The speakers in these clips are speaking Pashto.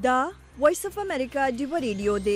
دا وایس اف امریکا ډیو ریډیو دی.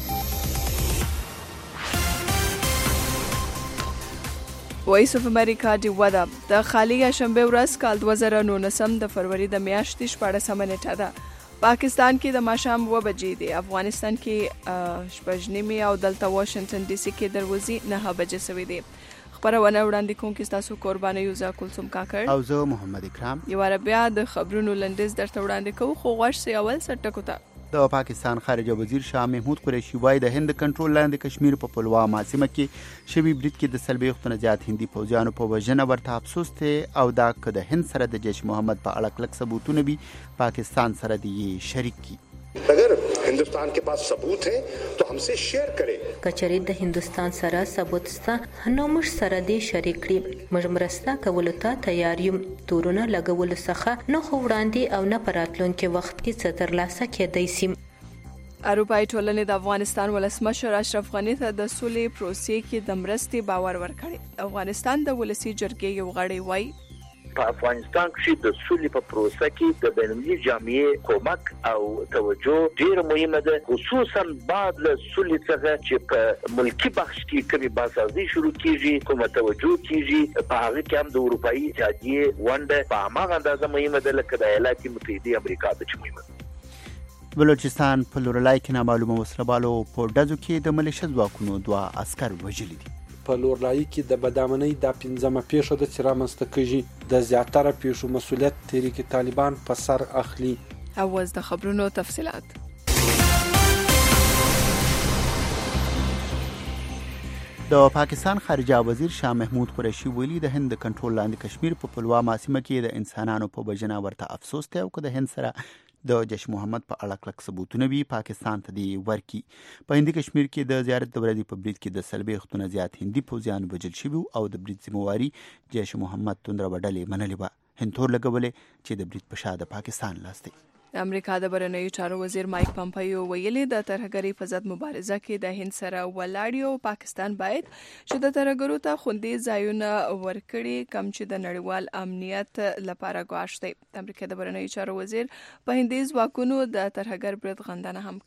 وایس اف امریکا ډیو دا د خالی شنبه ورځ کال 2019 د فروری د میاشتې 14 نیټه ده. پاکستان کې د ماښام 2 بجې دي. افغانستان کې شپږ نیمې او دلته واشنگټن ډي سي کې دروازې 9 بجې سوي دي. خبرونه وړاندې کوم کې تاسو قرباني یوزا کلثوم کاکړ او زه محمد اکرام. یو بیا د خبرونو لنډیز درته وړاندې کوو، خو غوښ سي اول سټکو ته. د پاکستان خارجه وزیر شاه محمود قریشي وايي د هند کنټرول لاندې کشمیر په پلوامه سیمه کې شوی برید کې د سلبېښتو زیات هندي پوځیانو په وژنه ورته افسوس ته او دا که د هند سره د جیش محمد په اړه کلک ثبوتونه وي پاکستان سره دی شریک کی. अगर हिंदुस्तान के पास सबूत है तो हमसे शेयर करे. کچری د هندستان سره ثبوت سته نو موږ سره دې شریک کړي. موږ مرسته کولو ته تیار یو. تورونه لګول څخه نو وړاندې او نه پراتلونکو وخت کې څه ترلاسه کېدای شي. اروپایي ټولنې د افغانستان ولسمشر اشرف غنی ته د سولې پروسې کې د مرستې باور ورکړی. افغانستان د ولسی جرګې یو غړی وایي په افغانستان کې د سولې په پروسه کې د بین‌المللي جامعې کومک او توجه ډېر مهمه ده، خصوصا بعد له سولې څخه چې په ملکی بخش کې کومې بازسازي شروع کیږي، کومه توجه کیږي، په هغه کې هم د اروپایي اتحادیې ونډه په هماغه اندازه مهمه ده لکه د ایالات متحده امریکا د چې مهمه ده. بلوچستان په لورلای کې نامعلومه وسلوالو په ډزو کې د ملیشه ځواکونو 2 عسکر وژلي دي. په لورلای کې د بدامنۍ د 15مه پیښه د چې رامنځته کېږي. د زیاتره پیښو مسؤلیت تحریک طالبان په سر اخلي. اوس د خبرونو تفصیلات. د پاکستان خارجه وزیر شاه محمود قریشي ویلي د هند کنټرول لاندې کشمیر په پلوامه سیمه کې د انسانانو په وژنه ورته افسوس ته او که د هند سره د جیش محمد په اړه کلک ثبوتونه وي پاکستان ته دی ورکی. په هندي کشمیر کې د زیارت د ورځې په برید کې د سلبېښتو زیات هندي پوځیان وژل شوي او د برید ذمہواري جیش محمد توندره وډلې منلې وه. هند تور لګولې چې د برید په شا د پاکستان لاس دی. د امریکا د بهرنیو چارو وزیر مایک پامپیو ویلي د ترهګرۍ په ضد مبارزه کې د هند سره ولاړ او پاکستان باید چې د ترهګرو ته خوندي ځایونه ورکړي کم چې د نړیوال امنیت لپاره ګواښ دی. د امریکا د بهرنیو چارو وزیر په هندي ځواکونو د ترهګر برید غندنه هم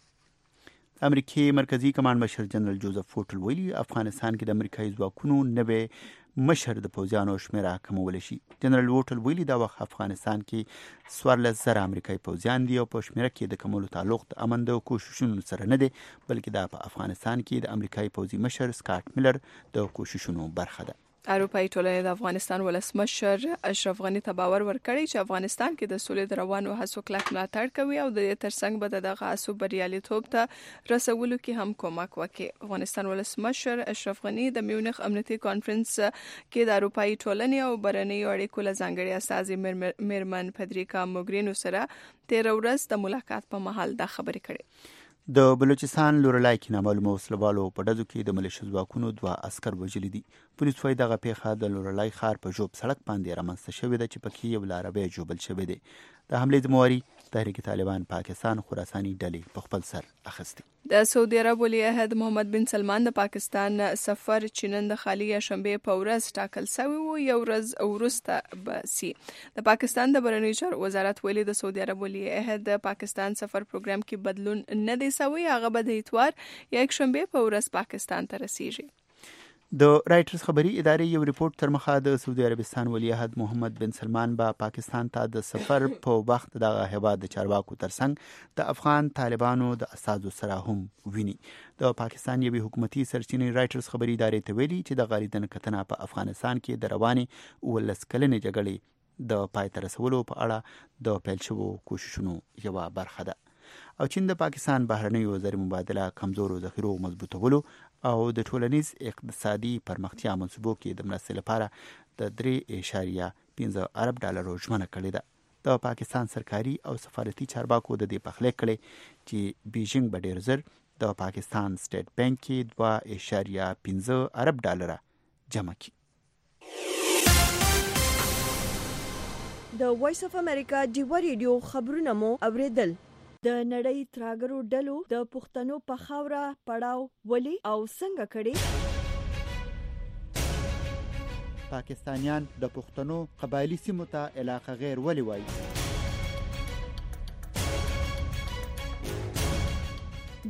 کړې. امریکای مرکزی کمانډ مشر جنرال جوزف فوټل ویلي افغانستان کې د امریکایي ځواکونو نوې مشر د پوځیانو شمیره کمول شي. جنرال ووټل ویلي دا وخت افغانستان کې 14,000 امریکایي پوځیان دي او په شمیره کې د کمولو تعلق د امن د کوششونو سره نه دی بلکې دا په افغانستان کې د امریکایي پوځي مشر سکاټ میلر د کوششونو برخه ده. اروپایي ټولنې د افغانستان ولسمشر اشرف غنی ته باور ورکړی چې افغانستان کې د سولې د روانو هڅو کلک ملاتړ کوي او د ترڅنګ به دغه هڅو بریالیتوب ته رسولو کې هم کومک وکړي. افغانستان ولسمشر اشرف غنی د میونخ امنیتي کانفرنس کې د اروپایي ټولنې او بهرنیو اړیکو له ځانګړي استازي میرمن فدریکا موګرینو سره 13 ورځ د ملاقات په مهال دا خبرې کړې. د بلوچستان لورلای کې نامعلومه وسلوالو په ډزو کې د ملیشه ځواکونو 2 عسکر وژلي دي. پولیس وايي دغه پیښه د لورلای ښار په ژوب سړک باندې رامنځته شوې ده چې پکې یو لاروی جوبل شوی دی. د حملې ذمہواري تحریک طالبان پاکستان خراساني ډلې په خپل سر اخیستی. د سعودي عرب ولی عهد محمد بن سلمان د پاکستان سفر چینن د خالی شنبه په ورځ ټاکل شوی و یو ورځ وروسته به سي. د پاکستان د بهرنیو چارو وزارت ویلي د سعودي عرب ولی عهد د پاکستان سفر پروګرام کې بدلون نه دی شوی. هغه به د اتوار یا یک شنبه په ورځ پاکستان ته رسیږي. د رائټرز خبري ادارې یو ریپورت تر مخه د سعودي عربستان ولی عهد محمد بن سلمان با پاکستان ته د سفر په وخت دغه هیواد د چارواکو ترڅنګ د افغان طالبانو د اساسو سره هم ویني. د پاکستان یوه حکومتي سرچینې رائټرز خبري ادارې ته ویلي چې د غاریدن کتنه په افغانستان کې د رواني ولس کلنې جګړې د پای ته رسولو په اړه د پیل شوو کوششونو یو برخه ده. او چین د پاکستان بهرنیو وزیر مبادله کمزورو ذخیرو مضبوطولو او د ټولنیز اقتصادي پرمختیا منصوبو کې د مرستې لپاره د 3.15 ارب ډالرو ژمنه کړې ده. د پاکستان سرکاري او سفارتي چارواکو د دې پخلی کړي چې بیجینګ به ډیر زر د پاکستان سټیټ بانک کې 2.15 ارب ډالر جمع کړي. د وایس اف امریکا ډیو ریډیو خبرونه مو اوریدل. د نړۍ تراګرو ډلو د پښتنو په خاوره پړاو ولي او څنګه کړي. پاکستانیان د پښتنو قبایلی سیمو ته علاقه غیر ولي وایي.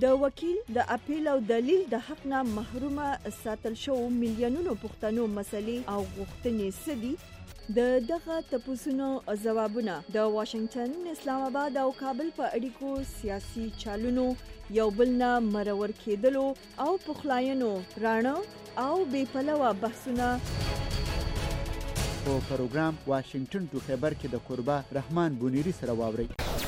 د وکیل د اپیل او دلیل د حق نه محرومه ساتل شو میلیونونو پښتنو مسلې او غوښتنې سدي د دغه تپوسونو ځوابونه د واشنگټن، اسلام آباد او کابل په اړیکو سیاسي چالونو یو بل نه مرور کېدلو او پخلاینو رانه او بې پلوه بحثونه په پروګرام واشنگټن ټو خیبر کې د قربا رحمان بونیری سره واوري.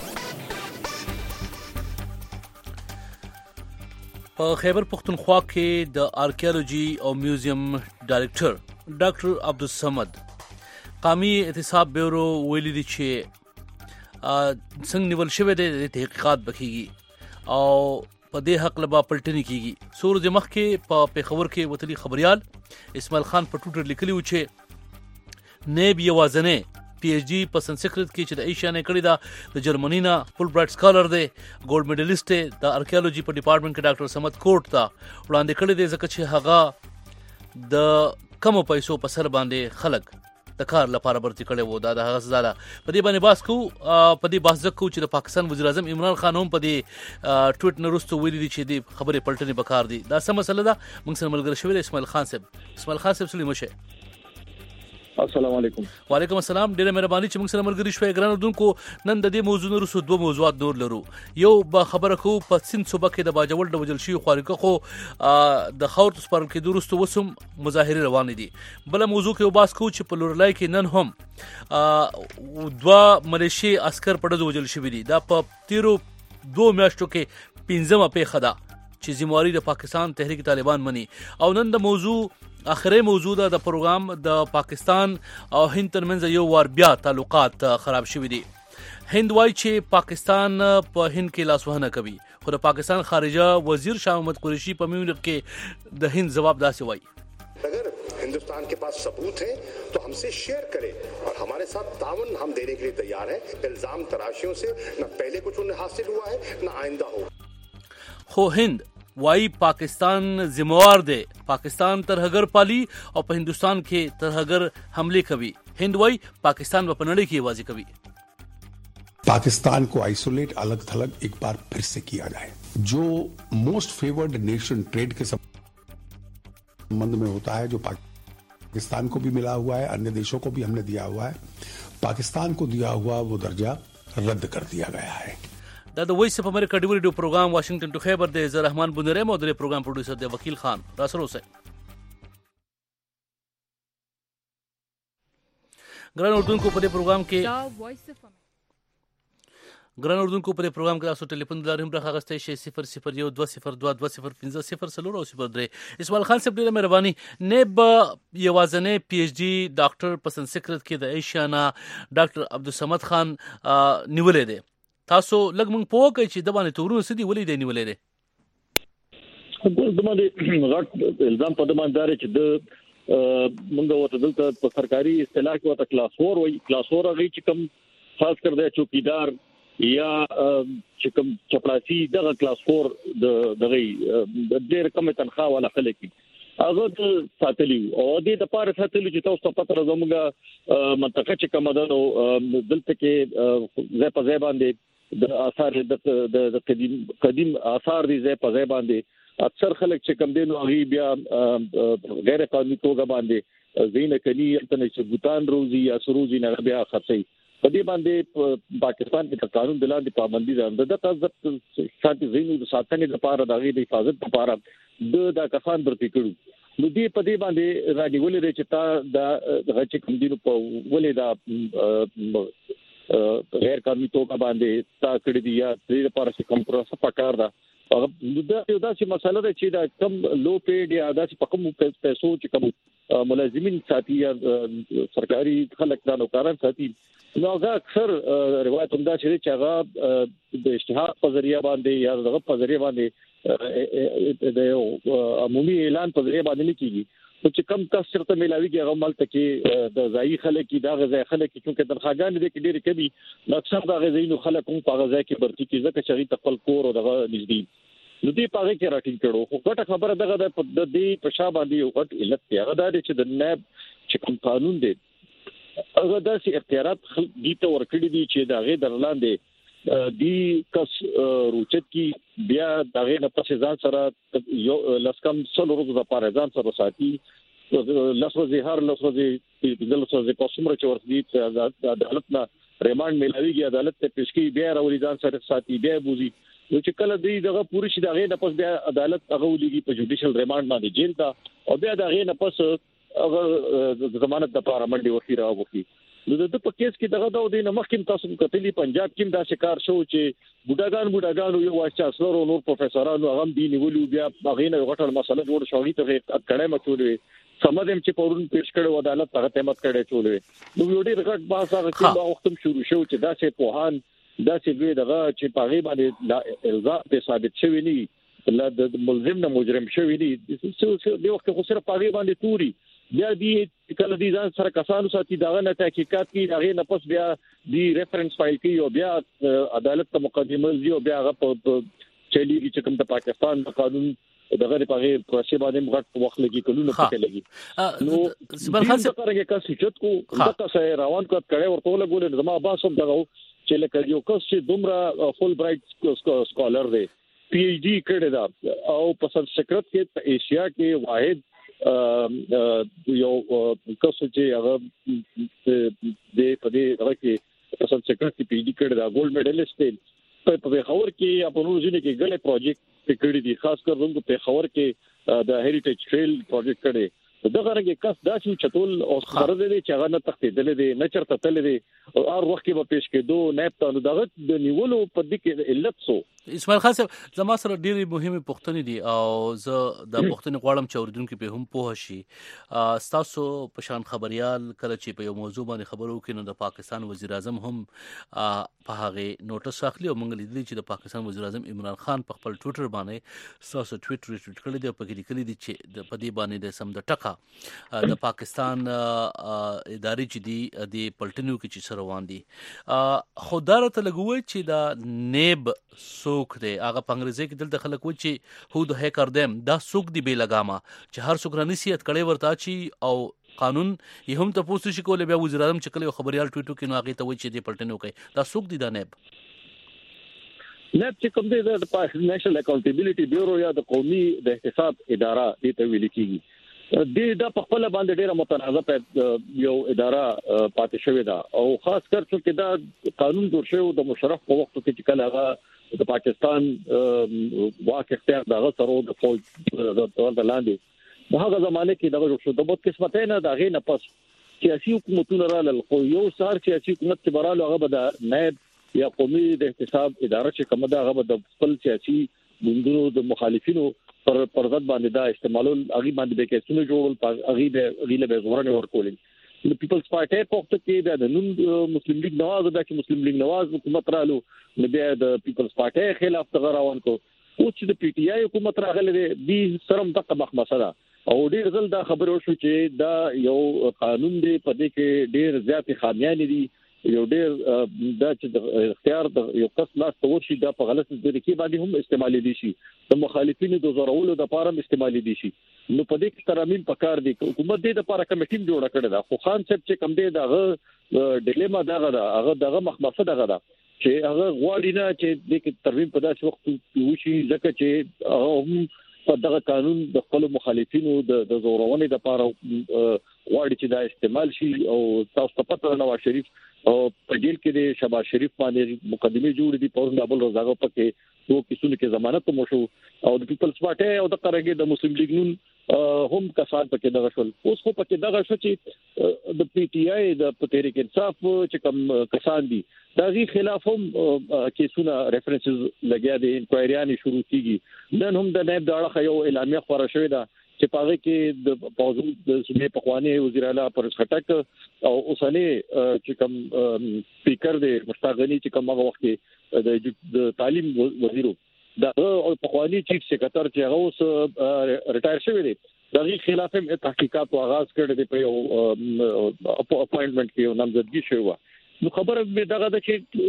په خیبر پختونخوا کې د آرکیالوجي او میوزیم ډایریکټر ډاکټر عبدالصمد قومي احتساب بیورو ویلي دي چې څنګه نیول شوی دی د تحقیقات بکیږي او په دې حق لبا پلټنې کیږي. څو ورځې مخکې په پیښور کې وتلي خبريال اسماعیل خان په ټوټر لیکلی و چې نیب یوازنه پی ایچ ډي په سنسکرت کې چې د ایشیا نه کړی دا د جرمني نه فل برایټ سکالر دی، ګولډ میډالیست دی، د آرکیالوجي په ډپارټمنټ کې ډاکټر سمد کوټ ته وړاندې کړی دی ځکه چې هغه د کم پیسو په سر باندې خلک د کار لپاره برتي کړي وو. دا د هغه زړه په دې باندې باس کو په دې باس ځکو چې د پاکستان وزیر اعظم عمران خان هم په دې ټویټ نرستو ویلي دي چې د خبرې پلټنې بکار دي. دا سم مسله ده. موږ سره ملګری شوی دی اسماعیل خان صاحب سلیم شه. السلام علیکم. وعلیکم السلام. ډیره مهرباني چې موږ سره ملګری شوي. ګران اردوونکو نن د دې موضوع نورو دوه موضوعات نور لرو. یو به خبره کو په سند صوبه کې د باجوړ د وجل شي خارقه خو د خاور سپارل کې درستو وسم مظاهره روان دي. بل موضوع کې وباس کو چې په لورلای کې نن هم دوه ملیشي عسكر په وجل شوي دي. دا په 2 میاشتو کې 15مه پیښه ده چې ذمہواری د پاکستان تحریک طالبان مني. او نن د موضوع اخري موضوع ده د پروګرام د پاکستان او هند ترمنځ یو وار بیا تعلقات خراب شوي دي. هند وايي چې پاکستان په هند کې لاسوهنه کوي، خو د پاکستان خارجه وزیر شاه محمود قریشي په میونخ کې د هند جواب داسې وایي. अगर हिंदुस्तान के पास सबूत है तो हमसे शेयर करे और हमारे साथ तावन हम देने के लिए तैयार हैं. इल्जाम तराशियों से न पहले कुछ उन्हें हासिल हुआ है न आइंदा हो. خو هند وايي پاکستان ذمہوار دی، پاکستان ترهګر پالي او په هندستان کې ترهګر حمله کوي. هند وايي پاکستان په نړۍ کې واضح کوي. पाकिस्तान को आइसोलेट अलग थलग एक बार फिर से किया जाए. जो मोस्ट फेवर्ड नेशन ट्रेड के संबंध में होता है, जो पाकिस्तान को भी मिला हुआ है, अन्य देशों को भी हमने दिया हुआ है, पाकिस्तान को दिया हुआ वो दर्जा रद्द कर दिया गया है. دا د وایس اف امریکا ډیو ریډیو پروګرام واشنگټن ټو خیبر د زه رحمان بونری مو د پروګرام پروډوسر دی وکیل خان را سره اوسه. ګران اردوونکو په دې پروګرام کې تاسو ټلیفون دلارم برخه غسته شي 001202022050 او 03 اسماعیل خان صاحب ډیره مهرباني. نیب یوازنه پی ایچ ډي ډاکټر په سنسکرت کې د ایشیا نه ډاکټر عبدالصمد خان نیولې ده. تاسو لږ مونږ پوه کوي چې د باندې تورونه سدي ولې دی نیولې ده؟ د باندې غټ الزام په باندې دار چې د مونږ ورته دلته په سرکاري اصطلاح کې ورته کلاس 4 وایي. کلاس 4 هغه چې کوم خاص کر د چوکیدار یا چې کوم چپړاسي دغه کلاس 4 دغه ډېر کم تنخواه ولا خلک هغه ساتلی او د لپاره ساتلی چې تاسو په پتر زموږه منطقه چې کوم ده دلته کې ځای په ځای باندې د آثار د قدیم آثار دي ځای په ځای باندې اکثر خلک چې کوم دي نو هغه بیا غیر قانوني توګه باندې زینه کوي تنه چې بوتان روزي یا سروزي نه بیا خرڅي په دې باندې پاکستان کې قانون د لاندې پابندي ده. د تاسو شانتي زینو د ساتنې لپاره د غي د حفاظت لپاره دا کسان برتي کړو. نو دې په دې باندې راځولې چې تا د غچ کوم دینو په ولې دا غیر قانوني توګه باندې تا کړی دی یا دې لپاره چې کوم پروسه پکار ده. دا یو داسې مسله ده چې دا کم لو پیډ یا داسې په کوم پیسو چې کوم ملازمین ساتي یا سرکاري خلک دا نوکران ساتي نو هغه اکثر روایت هم دا چې هغه د اشتهار په ذریعہ باندې یا دغه په ذریعہ باندې د عمومي اعلان په ذریعہ باندې نه کیږي. چې کم کس چرته ملاویږي هغه ملته کې د ځای خلک دا غځای خلک چې تنخواګان دي کې ډېر کمی اکثر دا غځای نو خلک هم په غځای کې برتي کې ځکه چې خپل کور او دغه نږدې نو دې پاره کې راټینګ کړو. خو ګټه خبره دغه د دې په شابه باندې یو غټ علت دی هغه دا چې د ناب چې کوم قانون دی هغه داسې اختیارات دي ته ورکړي دي چې دا غي درلاندې دی کس روچت کی بیا دغه نه پس ځان سره یو لسکم سل ورځې د پاره ځان سره ساتي لسوځي هر لسوځي دلته په څومره چې ورته عدالت نه ریماند ملويږي عدالت ته پیش کی بیا راولي ځان سره ساتي بیا بوزي نو چې کله دی دغه پوری شي دغه نه پس بیا عدالت هغه ولېږي په جوډیشل ریماند باندې جیل ته او بیا دغه نه پس هغه ضمانت د پاره منډي وخی راوږي نو د په کیس کې دغه د مخکې تاسو کتلی پنجاب کې دا شکار شو چې بوډاګان یو وایس چانسلر او نور پروفیسورانو هغه دی نیولو بیا هغه نه غټه مسله جوړ شوې ته کړه مچولې سمدم چې پورون پیش کړو عدالت هغه تهمت کړي چولې نو یو ډېر غټ باس هغه کې وختم شروع شو چې دا چې پوهان دا چې دغه چې پاغي باندې الزام به ثابت شوی نه لا د ملزم نه مجرم شوی نه دی وخت خو سره پاغي باندې توري بیا دی کله دي ځان سره کسانو ساتي دغه نه تحقیقات کوي دغه نه پس بیا دی ریفرنس فایل کوي او بیا عدالت ته مقدمه دی او بیا هغه په چلیږي چې کوم د پاکستان د قانون دغه په غیر پروسه باندې غټ وخت لګي کلونه پکې لګي نو سبل خاص څنګه کا سچت کو دغه سره روان کو کړه ورته لګول زما باسم دغه چې لکه یو کس چې دومره فول برایټ سکولر دی پی ایچ ڈی کړی دا او په سنسکرت کې په ایشیا کې واحد یو کس چې هغه د پدې هغه کې په سنسکرت کې پی ایچ ډی کړی دا ګولډ میډالست دی په خبر کې په نورو ځینو کې ګلې پروجیکټ کړی دي خاص کر موږ په خبر کې د هریټیج ټریل پروجیکټ کړی دغه رنګه کس دا چې چتول او خبره دي چې هغه نه تختیدل دي نه چرته تل دي او هر وخت کې به پیش کېدو نه په دغه د نیولو په دې کې علت سو اسماعیل خان صاحب زما سره ډېری مهمه پوښتنې دي او زه د پوښتنې غواړم چې اوریدونکو په هم پوه شي تاسو په شان خبريال کله چې په یو موضوع باندې خبرو کې نو د پاکستان وزیر اعظم هم په هغه نوټس اخلي او موږ لیدلی چې د پاکستان وزیر اعظم عمران خان په خپل ټوئیټر باندې تاسو ټویټ کړی دی په کې لیکلي دي چې د پدی باندې د سم د ټکا د پاکستان ادارې چې دی د پلټنو کې چې سره روان دي خدای ته لګوي چې دا نیب څوک دی هغه په انګریزي کې دلته خلک وایي چې هو د هیکر دیم دا څوک دی به لګاما چې هر څوک رانیسیت کړي ورته چی او قانون یې هم ته پوښتنه شي کولای بیا وزیر اعظم چې کله خبريال ټویټو کې نو هغه ته وایي چې د پلټنو کوي دا څوک دی دا نیب چې کوم دی د نېشنل اکاونټیبিলিټي بیورو یا د قومي د احتساب اداره دې ته ویل کیږي د په خپل باندې ډیره متنازع یو اداره پاتې شوې ده او خاص کر چې دا قانون جوړ شوی د مشرف په وخت کې چې کله هغه د پاکستان واک اختیار دغه سره د فوج د لاندې هغه زمانه کې دغه شو د بوت قسمته نه دغه نه پس سیاسي حکومتونه رااله خو یو سار سیاسي حکومت چې براله هغه د نائب یا قومي د احتساب اداره چې کومه ده هغه د خپل سیاسي ګوندونو د مخالفینو پر ضد باندې دا استعمالول هغه باندې به کیسونه جوړول هغه غیله به زورنه ورکول نو پیپلز پارټي په وخت کې د نن مسلم لیگ نواز د مسلم لیگ نواز حکومت رالو نو بیا د پیپلز پارټي خلاف څنګه روان کو او چې د پی ټی آی حکومت راغله دی سرم دغه مخمسه ده او ډیر ځل دا خبر شو چې دا یو قانون دی په دې کې ډیر زیات خامیان دي یو ډیر دا چې د اختیار د یو کس لاس ته ورشي دا په غلط طریقې باندې هم استعمالي دي شي د مخالفینو د زورولو د لپاره استعمالي دي شي نو په دې کې ترامین پکار دي حکومت دې د لپاره کمیټه جوړه کړې ده خو خان صاحب چې کم دی دغه ډیلیما دغه مخمسه دغه ده چې هغه غواړي نه چې د ترمیم په داسې وخت وشي ځکه چې هم په دغه قانون د خپل مخالفینو د زورونې لپاره غواړي چې دا استعمال شي او تاسو ته پته نواز شریف او په جیل کې د شهباز شریف باندې مقدمه جوړ دي په نابل رضاغه پکې دوه کیسونو کې ضمانت مو شو او د پیپلز پارټي او د قرګي د مسلم لیگ نون هم کسان پکې دغه شول اوس خو پکې دغه شو چې د پی ټی آی د تحریک انصاف چې کوم کسان دي دغه خلاف هم کیسونه ریفرنسز لګیا دي انکوایریان شروع کیږي نن هم د نائب داړه یو اعلامیه خبره شوې ده چې پاره کې د پوزو د صوبې پخوانی وزیر اعلی پرس خټک او اوسنی چې کوم سپیکر دی مشتاق غنی چې کوم هغه وخت د تعلیم وزیرو دا او پخوانی چیف سیکریټر چې هغه اوس ریټایر شوی دی دغه خلاف هم تحقیقات او آغاز کړی دی په یو اپاینټمنٹ کې نامزدګي شوی نو خبره مې دغه د چې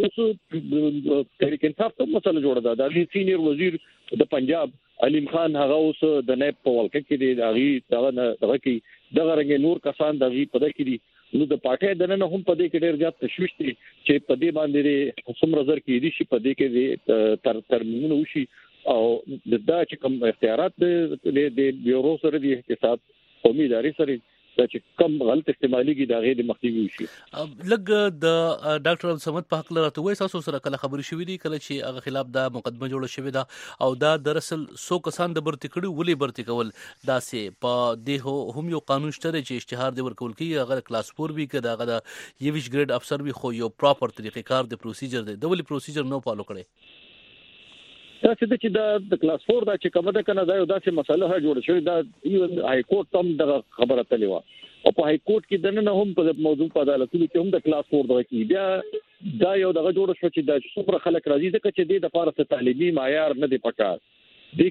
اوس تحریک انصاف ته مسله جوړه ده د سینیئر وزیر د پنجاب علیم خان هغه اوس د نائب په ولکه کې دی دغه کې دغه رنګ نور کسان دغه په دغه کې دي نو د پارټي دنه هم په دې کې ډېر زیات تشویش دي چې په دې باندې څومره زر کې دي شي په دې کې ترمنونه وشي او دا چې کوم اختیارات د بیورو سره د اقتصاد قومي ادارې سره دا چې کم غلط استعماليږي دا غیر مخنیوي شي. لګ د ډاکټر عبدالصمد په حق لرته وای تاسو سره کله خبري شوې دي کله چې هغه خلاف دا مقدمه جوړه شوې ده او دا دراصل سو کسان د برتی کړي ولې برتی کول دا سه په دې هم یو قانون شته چې اشتهار دی ورکول کی هغه کلاس 4 وی کده هغه د یوش ګریډ افسر وی خو یو پراپر طریقې کار د پروسیجر دی د ولې پروسیجر نو فالو کړي دا چې د کلاس 4 دا چې کومه ده کنه دا یو داسې مسله ها جوړ شوې دا هاي کورټ هم د خبره تللی و او په هاي کورټ کې دنه هم په موضوع په عدالتونو کې هم د کلاس 4 دغه کې بیا دا یو دغه جوړ شو چې د څومره خلک راځي ځکه چې د لپاره تعلیمي معیار نه دی پکار دي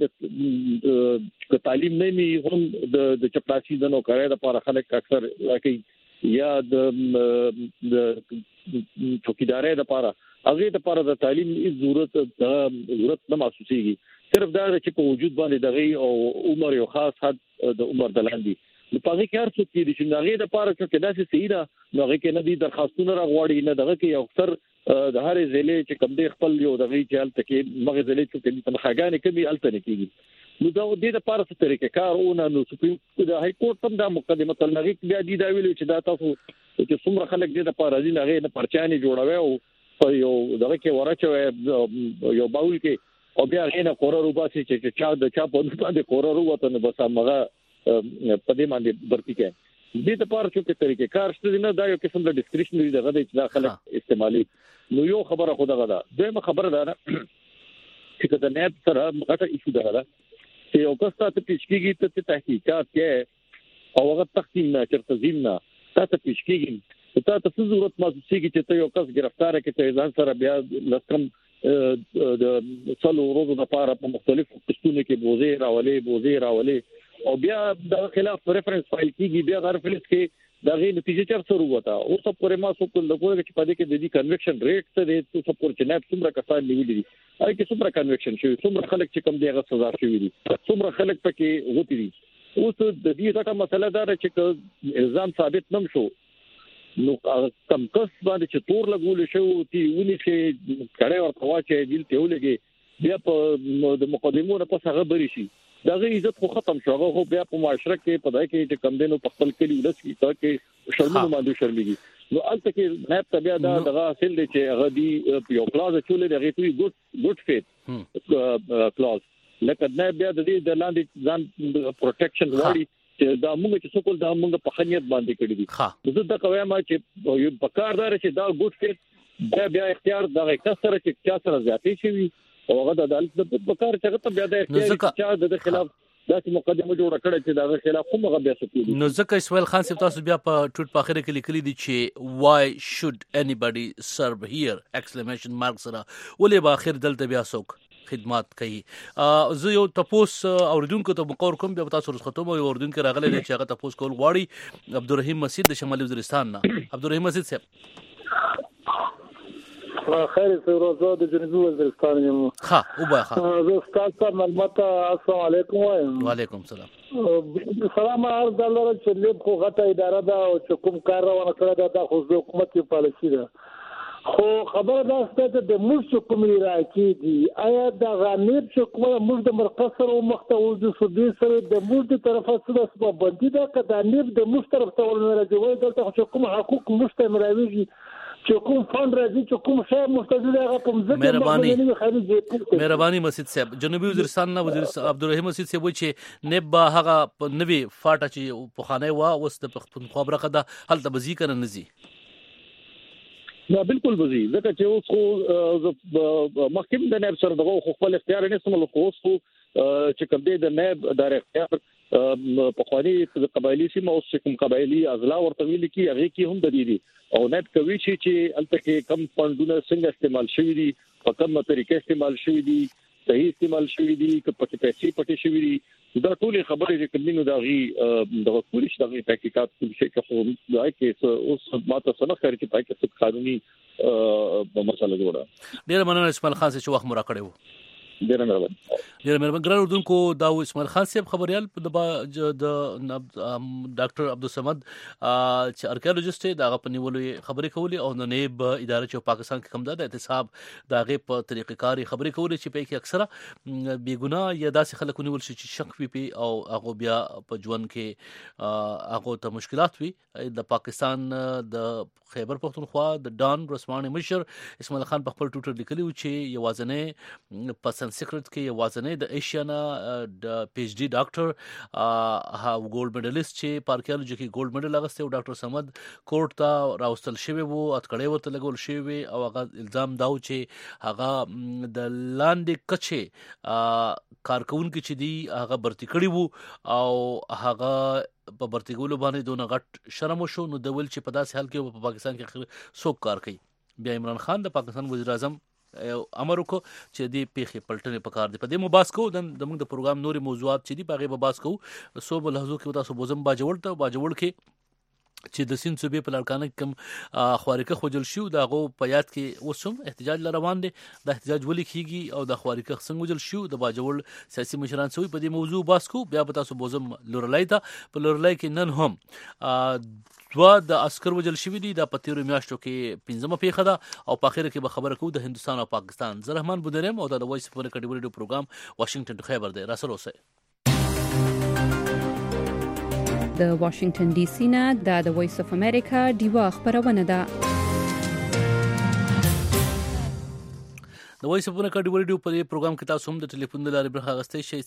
کې د تعلیم نه می هم د چپړاسي د نوکرۍ لپاره خلک اکثر راکې یا د چوکیدارۍ لپاره هغه د لپاره د تعلیم ضرورت نه محسوسيږي صرف دا چې په وجود باندې دغه او عمر یو خاص حد د عمر دلاندي په هغه کې هر څه کې چې هغه د لپاره چې دا څه صحیح ده نو هغه کې نه دي درخواستونه راغواړي نه دغه کې اکثر د هر ضلع چې کوم دی خپل یو دغه چې حالت کې مغه ضلع چې تنخواګانې کمی الته نه کیږي نو دا د دې لپاره څه طریقې کارونه نو سپریم د هاي کورټ هم د مقدمه تلغي بیا دي دا ویلو چې دا تاسو چې څومره خلک دې لپاره راځي نه نه پرچاني جوړوي او په یو دغه کې ورچوي یو باول کې او بیا غینه قرارو باسي چې چا د چا په باندې قرارو وته نه بس هغه په دې باندې برتی کې دې ته پاره چې طریقې کار شته نه دا یو قسم د ډیسکریشنری دغه د خلک استعمالي نو یو خبره خو دغه ده دغه خبره ده چې د نیب سره غټه ایشو ده چې یو کس ته پیشکیږي ته تحقیقات کې او هغه تقسیم نه چرته زین نه ته پیشکیږي ته څه ضرورت محسوسيږي چې ته یو کس گرفتار کې ته ځان سره بیا لکم د څلو ورځو لپاره په مختلفو قسمونو کې بوزي راولي او بیا د خلاف ریفرنس فایل کېږي بیا غیر فلس کې دا غي نتیجه چرته وروته او څه پرې ما څه کول دغه چې په دې کې د دې کنویکشن ریټ څه دی څه پور چې نه څومره کسان نیولې دي اې کې څومره کنویکشن شوی څومره خلک چې کم دی هغه سزا شوی دي څومره خلک پکې غوتی دي اوس د دې غټه مسله ده چې الزام ثابت نم شو نو کم کس باندې چې تور لګول شو تی ونی چې کړه ورته واچي دل ته ولګي بیا په د مقدمونو په څنګه بری شي دغه عزت خو ختم شو هغه بیا په معاشره کې په دای کې چې کم دینو په خپل کلی ولس کې تا کې شرمونه باندې شرمېږي نو البته کې نه ته بیا دغه حاصل دي چې هغه دی یو کلاز چولې دغه توي ګډ فیت کلاز لکه نه بیا د دې د لاندې ځان پروټیکشن وړي چې دا موږ چې څوک دا موږ په خنیت باندې کړی دي زه دا کوم چې یو بکاردار چې دا ګډ فیت بیا اختیار دغه کسر چې چا سره زیاتې شي او هغه د عدالت د بکار چې هغه بیا د اختیار د خلاف داسې مقدمه جوړه کړې چې دا خلاف کوم هغه بیا سپیږي نو ځکه اسماعیل خان صاحب تاسو بیا په ټوټ په اخر کې لیکلي دي چې why should anybody serve here exclamation mark سره ولې په اخر دلته بیا څوک خدمات کوي زه یو تاسو اوریدونکو ته مقور کوم بیا تاسو رسختوم او اوریدونکو راغلي چې هغه تاسو کول غواړي عبدالرحیم مسعود د شمالي وزیرستان نه عبدالرحیم مسعود صاحب خیر سروزه د جنوبي وزیرستان یم ها وبخښه زه تاسو معلومات السلام علیکم وعلیکم السلام سلام عرض الله چې لیب خو غټه اداره ده او چې کوم کار روانه کړی ده خو د حکومت پالیسي ده خو خبره دا ستاسو د موږ کوم راکې دي آیا دا غنیب چې کومه موږ د مرکز سره مخته او د سودي سره د موږ د طرفه سره سبب باندې دا کدا نیب د موږ طرف ته ورنه راځي دلته چې کوم حقوق مستمروي چې کوم فند راځي چې کوم شی مستدل هغه په ځکه مهرباني مسعود صاحب جنوبي وزیرستان نه وزیر عبدالرحیم مسعود صاحب چې نب هغه نوې فاټه چې په خانه وا اوس د خبره خده هلته بزی کنه نزي نه بالکل بزی ځکه چې اوس خو محکم د نیب سره دغه خپل اختیار نه سمول خو اوس چې کوم د نیب د اختیار په خواني د قبایلی سیمه اوس کوم قبایلی اضلاع ورته ویل کی هغه کې هم د دي او نیب کوي چې البته کې کم فندونه څنګه استعمال شوی دي په کومه طریقې استعمال شوی دي صحیح استعمال شوی دي که پټ پیسې پټې شوی دي دا ټول خبرې چې کمینو دغه د پولیس دغه تحقیقات کوم شي چې دا کې اوس ماته سره خیر چې پای کې قانوني مسله جوړه ډیر مننه اسماعیل خان چې وخت مو راکړیو ډیر مهرباني ګران اردوونکو دا اسماعیل خان صاحب خبريال د ډاکټر عبدالصمد چې ارکیالوجیست دی دا په نیولو خبرې کولې او د نیب اداره چې پاکستان کې کوم ده د احتساب د هغې په طریقې خبرې کولې چې په کې اکثره بېګناه یا داسې خلک ونیول شي چې شک وي او هغه بیا په ژوند کې هغه ته مشکلات وي د پاکستان د خیبر پختونخوا د ډان رسماني مشر اسماعیل خان په خپل ټویټر لیکلی و چې یوازینی په سنسکرت کې یوازینی د ایشیا د پی ایچ ډي ډاکټر ګولډ میډلیست چې په ارکیالوجي کې ګولډ میډل اخیستی و ډاکټر صمد کورټ ته راوستل شوی و اتکړۍ ورته لګول شوی او هغه الزام دا و چې هغه د لاندې کچې کارکونکي چې دي هغه برتي کړي وو او هغه په برتي کولو باندې دونه غټ شرم وشو نو د ول چې په داسې حال کې په پاکستان کې څوک کار کوي. بیا عمران خان د پاکستان وزیر اعظم امر وکړو چې دې پیښې پلټنې پکار دي. په دې مباحث کو د موږ د پروګرام نوري موضوعات چې دي په هغې مباحث کو سو بلحظو کې تاسو بوزم باجوړ کې چې د سیند صوبې په لړکانه کوم خوارکه خوجل شو د هغو په یاد کې اوس هم احتجاج روان دی. د احتجاج ولې کیږي او د خوارکه څنګه وجل شو د باجوړ سیاسي مشران سوي په دې موضوع بحث کو. بیا به تاسو بوزم لورلای ته په لورلای کې نن هم دوا د عسكر وجل شوی دي د پتیرو میاشتو کې 15مه پیښه ده او په اخر کې به خبره کوو د هندستان او پاکستان. زه رحمان بودرم او د وایس اف امریکا ډیو پروګرام واشنگټن ته خبر دی راسره اوسئ. د واشنگټن ډي سي نه د وایس اف امریکا ډیوا خبرونه ده. د وایس اف امریکا ډیو په دې پروګرام کې تاسو هم د ټلیفون د لارې برخه اخیستی شئ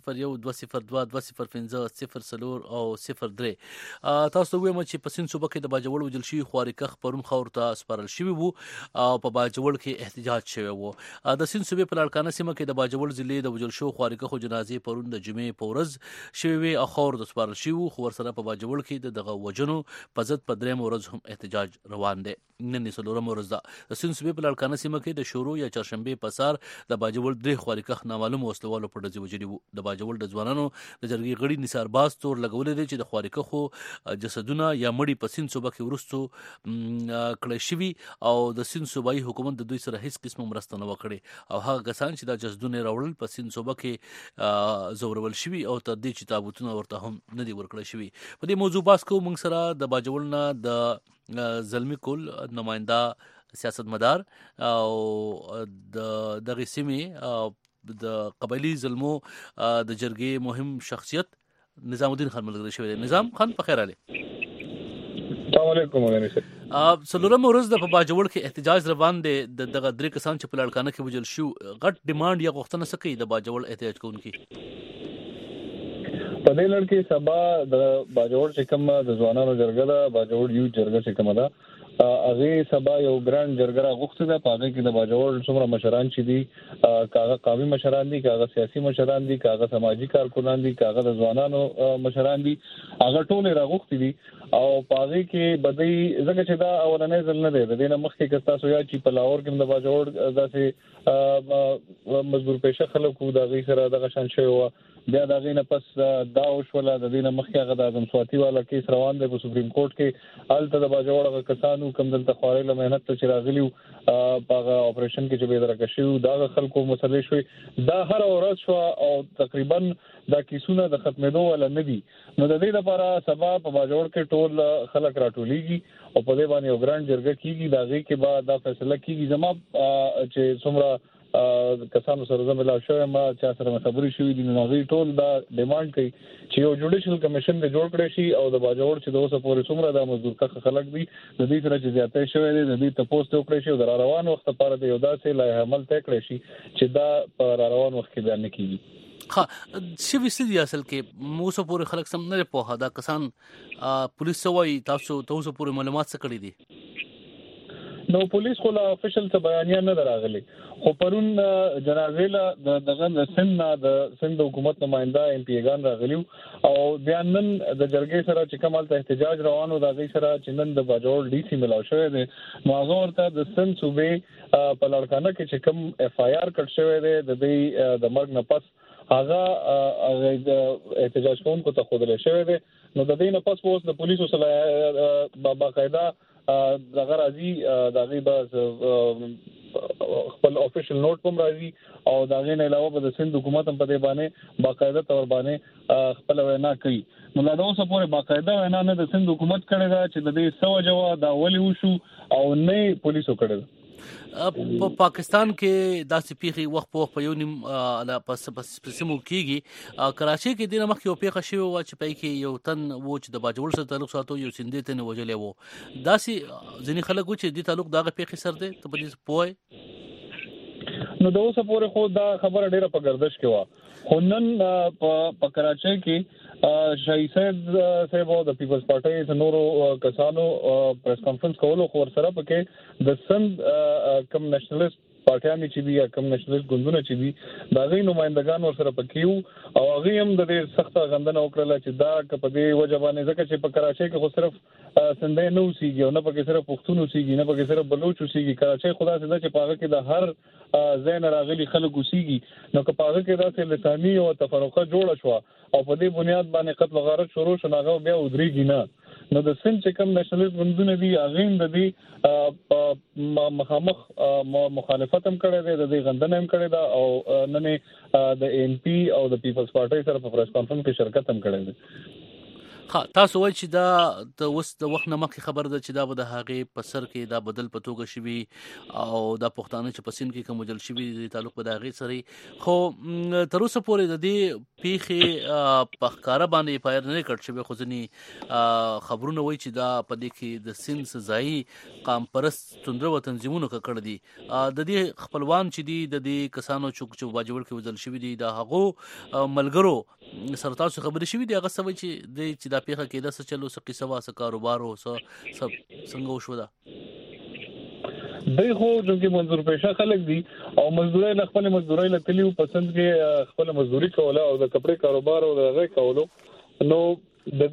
001-202-205-0 او 03. تاسو وایم چې په سیند صوبه کې د باجوړ وجل شوي خوارکه خبرون خور ته سپارل شوی وو او په باجوړ کې احتجاج شوی وو. د سیند صوبې په لړکانه سیمه کې د باجوړ ضلع د وجل شو خوارکه خو جنازې پرون د جمعې په ورځ شوی وي او خور د سپارل شوی وو. خو ورسره په باجوړ کې دغه وجنو په ضد په درېم ورځ هم احتجاج روان دی. نن څلورم ورځ ده. د سیند صوبې په لړکانه سیمه کې د شورو یا چهارشنبه په سار د باجوړ درې خوارکه نامعلوم وسلوالو په ډزې وجلي وو. د باجوړ د ځوانانو د جرګې غړي نثار باز تور لګولې دي چې د خوارکه خو جسدونه یا مړي په سیند صوبه کې ورستو کړی شوي او د سیند صوبایي حکومت د دوی سره هیڅ قسم مرسته نه وکړي او هغه کسان چې دا جسدونه راوړل په سیند صوبه کې زورول شوي او تر دې چې تابوتونه ورته هم نه دي ورکړل شوي. په دې موضوع باس کو موږ سره د باجوړ نه د زلمی کول نماینده سیاستمدار او د دغه سیمې د قبایلی ظلمو د جرګې مهم شخصیت نظام الدین خان ملګری شوی دی. نظام خان په خیر علي. السلام علیکم. څلورم ورځ د په باجوړ کې احتجاج روان دی. دغه درې کسان چې په لړکانه کې وجل شو غټ ډیماند یا غوښتنه څه کوي د باجوړ احتجاج کوونکي؟ په دې لړ کې سبا د باجوړ چې کوم د ځوانانو جرګه ده باجوړ یو جرګه چې کوم ده هغه سبا یو ګران جرګه غوښته ده. په هغه کې د باجوړ څومره مشران چې دي کاغه قومي مشران دي کاغه سیاسي مشران دي کاغه سماجی کارکونان دي کاغه د ځوانانو مشران دي هغه ټول راغوښتي دي او په هغه کې بدی زګه چې دا اولنې ځل نه دی. د دې نه مخکې که تاسو یا چې په لاهور کې د باجوړ داسې مزدور پېشه خلکو د غي سره د غشن شوی و بیا د غي نه پس دا وشول د دې نه مخکې هغه د اعظم سواتی والا کیس روان دی په سپریم کورټ کې الته د باجوړ کسانو کوم دلته خوارې له مهنت ته چې راغلیو په اپریشن کې چې به درکه شو دا خلکو مسلې شوي دا هر ورځ شو او تقریبا دا کیسونه د ختمېدو ولا نه دي. نو د دې لپاره سبا په باجوړ کې ټول خلک راټولېږي او په دې باندې یو ګران جرګه کیږي دا غي کې بعد دا فیصله کیږي زما چې څومره کسانو سره زموږ لا شوه ما چې سره خبرې شوې دي نو غي ټول دا ډیماند کوي چې یو جوډیشل کمیشن د جوړ کړی شي او د باجوړ چې د اوسه پورې څومره د مزدور کخ خلک دي د دې سره چې زیاتې شوې دي د دې تاسو ته وکړي شي د روان وخت لپاره د یو داسې لایحه عمل ته کړی شي چې دا په روان وخت کې بیان کیږي. څه وسې دي اصل کې موږ پورې خلک سم نه په دا کسان پولیس سوای تاسو پورې معلومات څه کړی دي؟ نو پولیس خو لا افیشل څه بیانیه نه دراغلي خو پرون جنازې له دغه سند حکومت نماینده ایم پی ګان راغلیو او بیان نن د جرګې سره چې کومه احتجاج روانو د غي سره چې نن د باجوړ ډي سي ملاو شوی دی نو هغه ورته د سند صوبې په لړکانه کې چې کوم اف آی آر کټ شوی دی د دې د مرګ نه پس هغه احتجاج کوونکو ته خودل شوی دی نو د دې نه پس اوس د پولیسو سره باقاعده دغه راځي دغه به خپل افیشل نوٹ کوم راځي او دا غي نه علاوه په سند حکومت هم په دې باندې باقاعده تور باندې خپل وینا کوي. نو لا اوسه پورې باقاعده وینا نه د سند حکومت کړی دا چې د دې سو جواب دا ولي وشو او نه پولیسو کړی. په پاکستان کې داسې پیخي وخت په وخت په یو نیم لا پس سمو کېږي. کراچي کې دینه مخ یو پیخه شوی و چې پای کې یو تن و چې د باجوړ سره تعلق ساتو یو سندې ته وجلې و. داسې ځینې خلک و چې د تعلق دغه پیخي سره ده ته په دې پوهه. نو د اوسه پورې خو دا خبره ډیره په گردش کې و. خو نن په کراچي کې شاهي صاحب او د پیپلز پارټي د نورو کسانو پریس کانفرنس کولو خو سره پکې د سند کم نېشنلست پارټیانې چې بیا کم نېشنلست ګوندونه چې بي دا غي نمائندگان ور سره پکېو او هغه هم د دې سخت غندنه وکړه چې دا کپدې وجبانه ځکه چې په کراچي کې خو صرف سندې نو سیږي او نه پکې صرف پښتون سیږي نه پکې صرف بلوچ سیږي. کراچي خدا سي دا چې پاغه کې د هر زین راغلي خلک وسیږي نو که پاغه کې دا چې لسانی او تفرقه جوړه شو او په دې بنیاد باندې قتل غارت شروع شو ناغه بیا ودرېږي نه. نو د سند چې کوم نېشنلست ګوندونه دي هغه د دې مخامخ مخالفت هم کړی دی د دې غندنه هم کړی دا او نن د ان پی او د پیپلز پارټي سره په پریس کانفرنس کې شرکت هم کړی دی. تاسو وایي چې دا د اوس د وخت نه مخکې خبر ده چې دا به د هغې په سر کې دا بدل په توګه شوي او دا پښتانه چې په سند کې کوم وجل شوي د تعلق به د هغې سره. خو تر اوسه پورې د دې پیښې په ښکاره باندې اف آی آر نه کړ شوی. خو ځینې خبرونه وایي چې دا په دې کې د سند سزایي قام پرست توندره و تنظیمونو کړي دي. د دې خپلوان چې دي د دې کسانو چې باجوړ کې وزل شوي دي د هغو ملګرو سره تاسو خبرې شوي دي هغه سوي چې دا پیخه کې د څه چلو څه قصه واسه کاروبارو څنګه وشو دا دوی خو چې منظور پیشه خلک دي او مزدوري له خپل مزدوري له تلیو پسند کې خپل مزدوري کوله او د کپڑے کاروبار او دغه کولو. نو د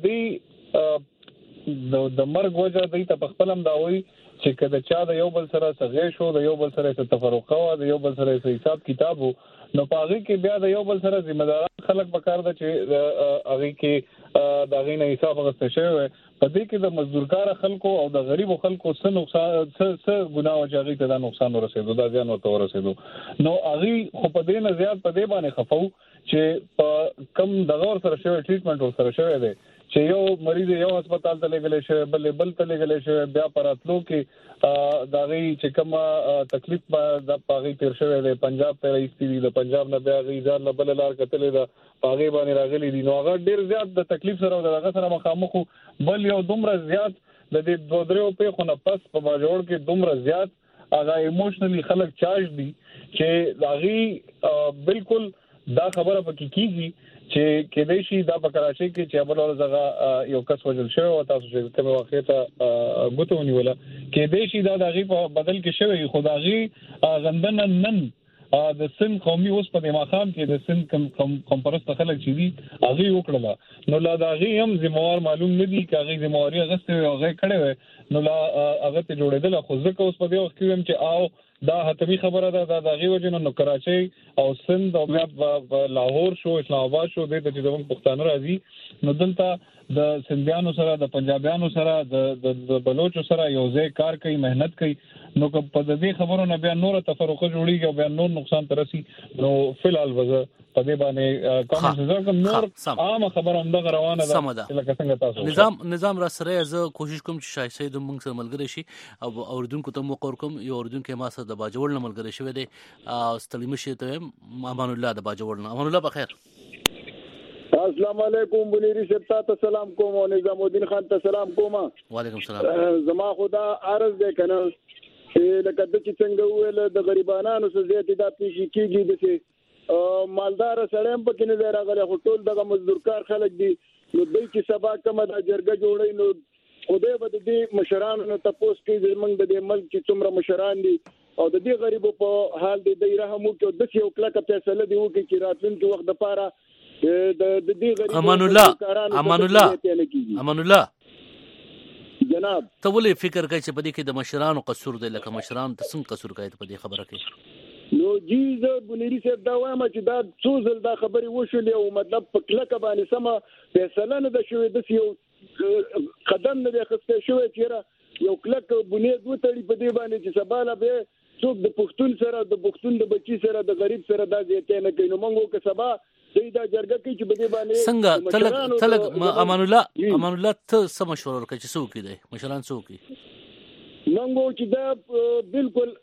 دې د مرګ وجه دوی ته خپل هم دا وایي چې کله چا د یو بل سره څنګه شو د یو بل سره تفرقه او د یو بل سره حساب کتابو نو پاغي کې بیا د یو بل سره ذمہ داران خلک پکار ده چې هغه کې دا غینه حساب غوښته شوی په دې کې د مزدورکار خلکو او د غریب خلکو څه نقصان څه ګناه وجاغي ته دا نقصان ورسېدو دا ځان ورته ورسېدو. نو هغه خو په دې نه زیات په دې باندې خفاو چې په کم دغه ور سره شوی ټریټمنټ ور سره شوی دی چې یو مریض یو هسپتال ته لګلې شوی بل ته لګلې شوی بیا پراتلو کې دا غي چې کوم تکلیف د پاغي تیر شوی دی پنجاب ته رئیس دی د پنجاب نه بیا غي ځان نه بل لار کتلې دا پاغي باندې راغلي دي. نو هغه ډیر زیات د تکلیف سره او دغه سره مخامخ بل یو دومره زیات د دې دوه درو په خو نه پس په باجوړ کې دومره زیات هغه ایموشنلی خلک چارج دي چې هغه بالکل دا خبره پکې کیږي چې کله شي دا په کراچي کې چې بل ورځغه یو کس وجل شو او تاسو چې کوم واقع ته غوتونی ولا کې دې شي دا دغه په بدل کې شوی خدایي غندن نن د سن قومي اوس په ماقام کې د سن کم پرست خلک چې دي هغه وکړه نو لا دا غي هم ذمہوار معلوم نه دي چې هغه ذمہواری غسته هغه کړي نو لا هغه ته جوړېدل خو ځکه اوس په دې وخت کې هم چې او دا حتمی خبره ده دا غي وجنه نو کراچي او سند او بیا لاهور شو اسلام آباد شو د دې پښتانه راځي نو دلته د سندیانو سره د پنجابیانو سره د بلوچو سره یو ځای کار کوي مهنت کوي نو که په دې خبرو نه بیا نور تفرقه جوړیږي او بیا نور نقصان ترسي نو فلحال وزه په دې باندې کوم څه کوم نور عام خبره هم د روانه ده لکه څنګه تاسو نظام را سره زه کوشش کوم چې شای سید موږ سره ملګری شي او اوردونکو ته مو قور کوم یو اوردونکو ما سره د باجوړ نه ملګری شوی دی ستړي مشه ته امان الله د باجوړ نه امان الله بخیر. السلام علیکم بنيري شتا ته سلام کوم او نظام الدین خان ته سلام کوم. وعلیکم السلام. زما خدا عرض دې کنه چې لکه د څنګه ویل د غریبانو سره زیاتې د پیښې کېږي د مالدار سره هم پکې نه راغلي خو ټول دغه مزدورکار خلک دي نو دوی چې سبا کومه د جرګه جوړي نو خدای به دې مشرانو ته تاسو کې زمنګ د دې ملک چې څومره مشران دي او د دې غریبو په حال دې رحم وکړي د یو کلکه فیصله دی وکړي چې راتلونکي وخت لپاره د دې غریبو امان الله جناب ته ولې فکر کوي چې په دې کې د مشرانو قصور دی لکه مشران ته څنګه قصور کوي په دې خبره کې نو جیزه بنيري صاحب دا وایم چې دا څو ځل دا خبرې وشولې او مطلب په کلکه باندې سم فیصله نه ده شوې د یو قدم نه اخیسته شوی چې یو کلک بنیاد وتړي په دې باندې چې سباله به څوک د پښتون سره د پښتون د بچی سره د غریب سره دا ځای نه کوي. نو موږ که سبا دا جرګه کې چې بده باندې څنګه تلک امان الله ته سم مشوره ورکړي چې څوک دی مشران څوک موږ چې دا بالکل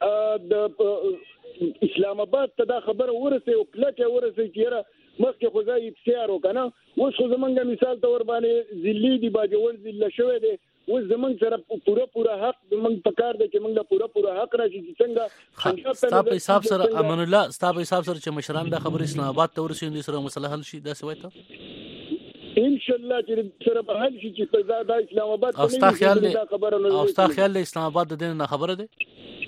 د اسلام آباد ته دا خبره ورسې او کله ورسې چې مخکې خو ځای اختیار وکنه اوس خو زمونږ مثال تور باندې ذلی دی باجوړ ذله شوی دی اوس زمونږ سره پورا حق زمونږ پکار دی چې موږ پورا حق راشي چې څنګه ستاسو حساب سره امان الله ستاسو حساب سره چې مشران دا خبر اسلام آباد ته ورسېږي سره مسله حل شي دا سوي ته ان شاء الله چې سره به حل شي چې دا اسلام آباد ته نه خبره نه او ستاسو خیال اسلام آباد د دین نه خبره ده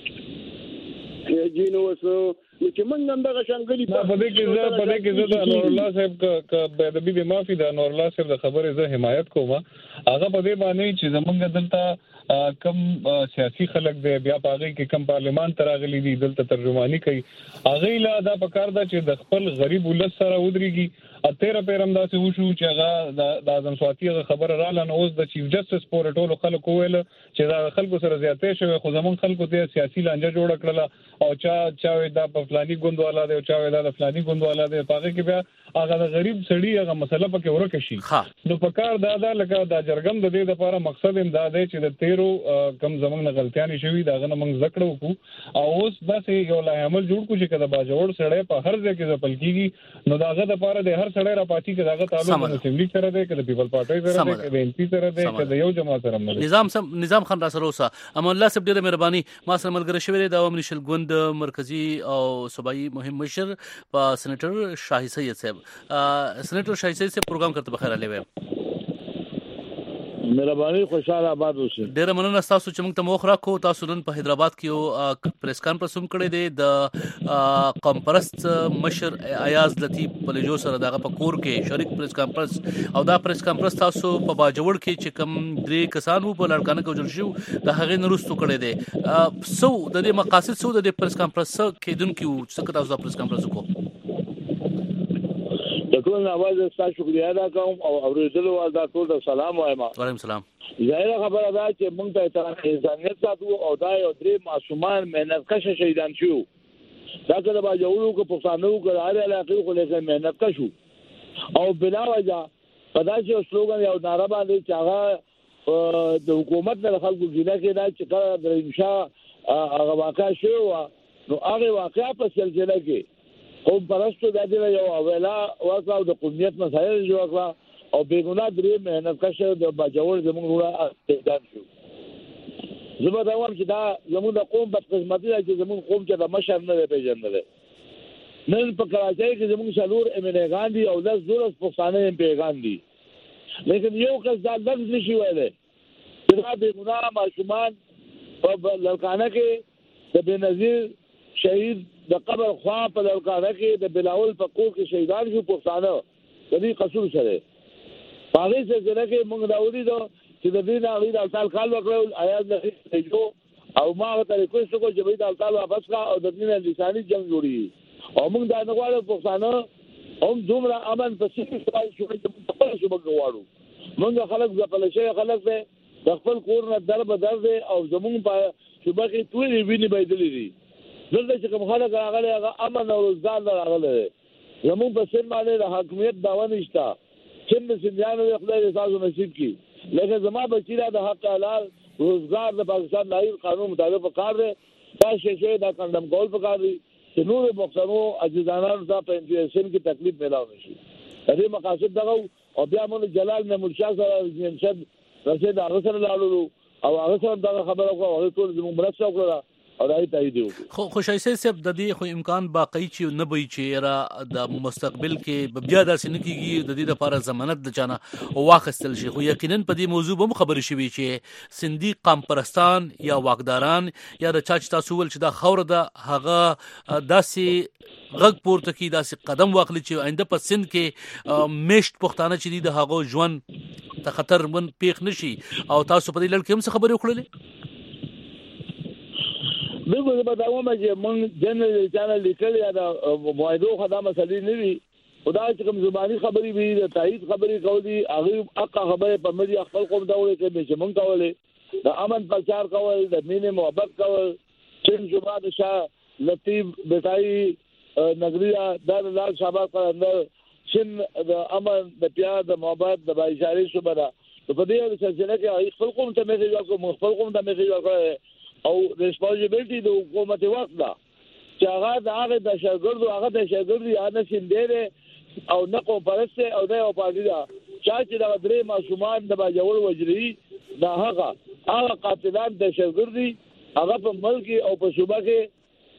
جینو وسو چې موږ هم دغه شانګلی په دې کې زه د انور الله صاحب ک د بي معافي د انور الله صاحب د خبرې زه حمایت کوم. هغه په دې باندې چې زمونږ دلته کم سیاسي خلک دی بیا پاغي کې کم پارلمان تراغلي دي دلته ترجمانی کوي هغه لا دا پکار دا چې د خپل غریب ولس سره ودرېږي. اتهره پیرم داسې وشو چې هغه د اعظم سواتی خبر رااله نو اوس د چیف جسټس پورې ټولو خلکو ویل چې دا خلکو سره زیاتې شوی خو زمون خلکو ته سیاسي لانجه جوړ کړله او چا دا په فلاني ګوندوالا دی او چا دا د فلاني ګوندوالا دی پاغه کې بیا هغه د غریب سړي هغه مسله پکې ورکه شي. نو پکار دا لکه دا جرګم د دې لپاره مقصد امداد دی چې د 13 کم زمونږ غلطیاں شوي دا غنه موږ ذکر وکړو او اوس داسې یو لای عمل جوړ کو چې کله باجوړ سړی په هر ځای کې ځپل کیږي نو داغه لپاره د هر سړی را پاتې کې داغه تعلق د اسمبلی سره دی که د پیپل پارټي سره دی که د ان پی سره دی که د یو جماعت سره دی. نظام خان را سره اوسه امان الله صاحب ډیره مهرباني ما سره ملګری شوی د عوامي نشل ګوند مرکزی او صوبایي مهم مشر په سېنیټر شاهي سید صاحب سېنیټر شاهي سید صاحب پروګرام کرتے بخیر علیه مهرباني خوشاله آباد اوسئ. ډیره مننه تاسو چې موږ ته موخ راکو. تاسو نن په حیدرآباد کې یو پریس کانفرنس هم کړی دی د قوم پرست مشر ایاز لطیف پلیجو سره دغه په کور کې شریک پریس کانفرنس او دا پریس کانفرنس تاسو په باجوړ کې چې کم درې کسان وو په لړکانه کې وجل شو د هغه نورستو کړی دی سو د دې مقاصد سو د دې پریس کانفرنس کې دونکو څه تاسو د پریس کانفرنس کو ټول نواز تاسو شکریا ادا کوم او اوریدلو والدا ټول سلام وایم. وعلیکم السلام. ظاهر خبره ده چې موږ ته احترام انسانیت ساتو او دا یو درې معصومان مهنت کش شهیدان شو دا کله با جوړو کو پښتانو کو هر علاقې خو له مهنت کشو او بلا وجه پداسي سلوګان یو ناره باندې چې هغه د حکومت نه خلکو ځینې کې دا چې کله د انشاء هغه واقع شو نو هغه واقع په سلسله کې قوم پرستو د دې یو اولا واسو د قومیت مسایل جوړ کړه او بیګونه درې مهنت کشه د باجوړ زموږ وړه استعداد شو. زما دا وایم چې دا زموږ د قوم په خدمت دی چې زموږ قوم چې د مشر نه پیژندل نن په کراچۍ کې زموږ شالور امینګان دي او د زورس پښتانه امپیګان دي لیکن یو کس دا لفظ نشي ویلای چې دا بیګونه ماشومان په لړکانه کې د بنظیر شهید د قبر خوا په لړکانه کې د بلاول په کور کې شهیدان شو پښتانه د دې قصور سره هغه څه چې موږ راوړي دو چې د دې نه غیر تعال کال وکړو آیات نه جو او ما ته ریکوست وکړ چې به تعال واپس کا او د دې نه لساني جنگ جوړي او موږ دا نه غواړو پښتانه هم دومره امن په سیمه کې شو چې په خپل شو غواړو موږ خلک ځپل شي خلک د خپل کور نه در به در دي او زموږ په شوبه کې ټول ویني بيدلې دي دلته چې کوم خلک راغلي هغه امن او روزګار راغلي زموږ په سر باندې د حاکمیت داوا نشته چې د سندیانو د خپل احساس نصیب کی لکه زما بچیرا د حق حلال روزګار د پاکستان لایق قانون مطابق کار دی دا شې دا کندم کول پکار دي چې نور مخکنو عزیزانو ته په انټرنیشن کې تکلیف ملاو نشي. دې مقاصد دغه او بیا موږ جلال محمود شاه سره منشد رشید هغه سره لاړو او هغه سره دا خبره کوو هغه ټول زموږ مرسته وکړه خو خوشایسته صاحب د دې خو امکان باقی چې نه وي چې را د مستقبل کې بیا داسې نه کیږي د دې لپاره ضمانت د چانه واخستل شي خو یقینا په دې موضوع به خبرې شوي چې سندي قام پرستان یا واکداران یا د چاچ تاسو ول چې دا خور ده هغه داسې غږ پورته کی داسې قدم واخلي چې آینده په سند کې میشت پښتانه چې دي د هغه ژوند ته خطر من پیښ نشي او تاسو په دې لړ کې هم څه خبرې وکړلې بالکل به دا ومه چې مونږ جنرال چینل لیکل یا د موعدو خدامه مسلې نه وي خدا چې کوم زبانی خبرې وي د تایید خبرې کوي هغه اقا خبره په مدي خپل قوم دا وایي چې مونږ کولې د امن پرچار کول د مینه محبت کول چې حسین جمعه شاه لطیف بیٹائی نگریا در لال شاباز قلندر شن د امن د پیار د محبت د بایشاري شوبره په دې سلسله کې خپل قوم ته میسج ورکوم خپل قوم ته میسج ورکړم او ریسپانسیبিলিټي د حکومت وخت دا چې هغه د هغه د شاګردو هغه د شاګردي انا سیندره او نه قوم پرسته او نه او پارټي دا چې دا درې ماشومان د باجوړ وجري دا هغه قاتلان د شاګردي هغه په ملک او په صوبه کې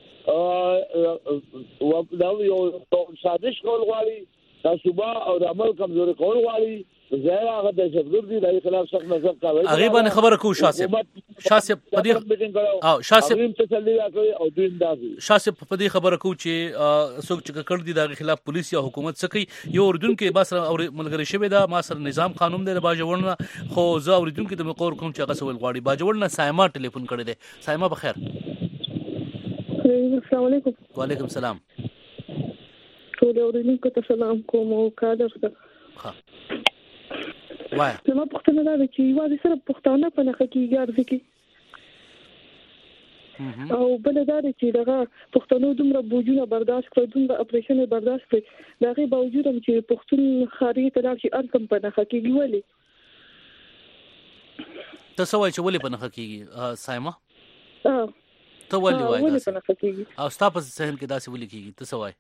دا یو سازش کول غواړي د صوبه او د عمل کمزوري کول غواړي ظاهر هغه د شفګردي د خلاف سخت نظر کوي هغه باندې خبره کو شاسب پدې او شاسب تسلی راکوي او دوی اندازي شاسب پدې خبره کو چې څوک چې کړ دي د خلاف پولیس یا حکومت سکی یو اردن کې بس او ملګری شوی دا ما سره نظام قانون دی باجوړنه خو زه اردن کې د مقور کوم چې هغه سوال غواړي باجوړنه سایما ټلیفون کړی دی سایما بخیر السلام علیکم. وعلیکم السلام. ټول اوریدونکو ته سلام کوم او کادر ته. ها. وای. زما پښتنه دا چې یوازې سره پښتانه په نخ کې ګرځي کی. او بل دا چې دغه پښتنو دومره بوجونه برداشت کړو دومره اپریشن برداشت کړو دغه باوجود هم چې پښتون خاري طرف چې ارکم په نخ کې ویلي. تاسو وایي چې ولې په نخ کې سایما؟ ته ولې وایې او ستا په ذهن کې داسې ولې کېږي ته څه وایې؟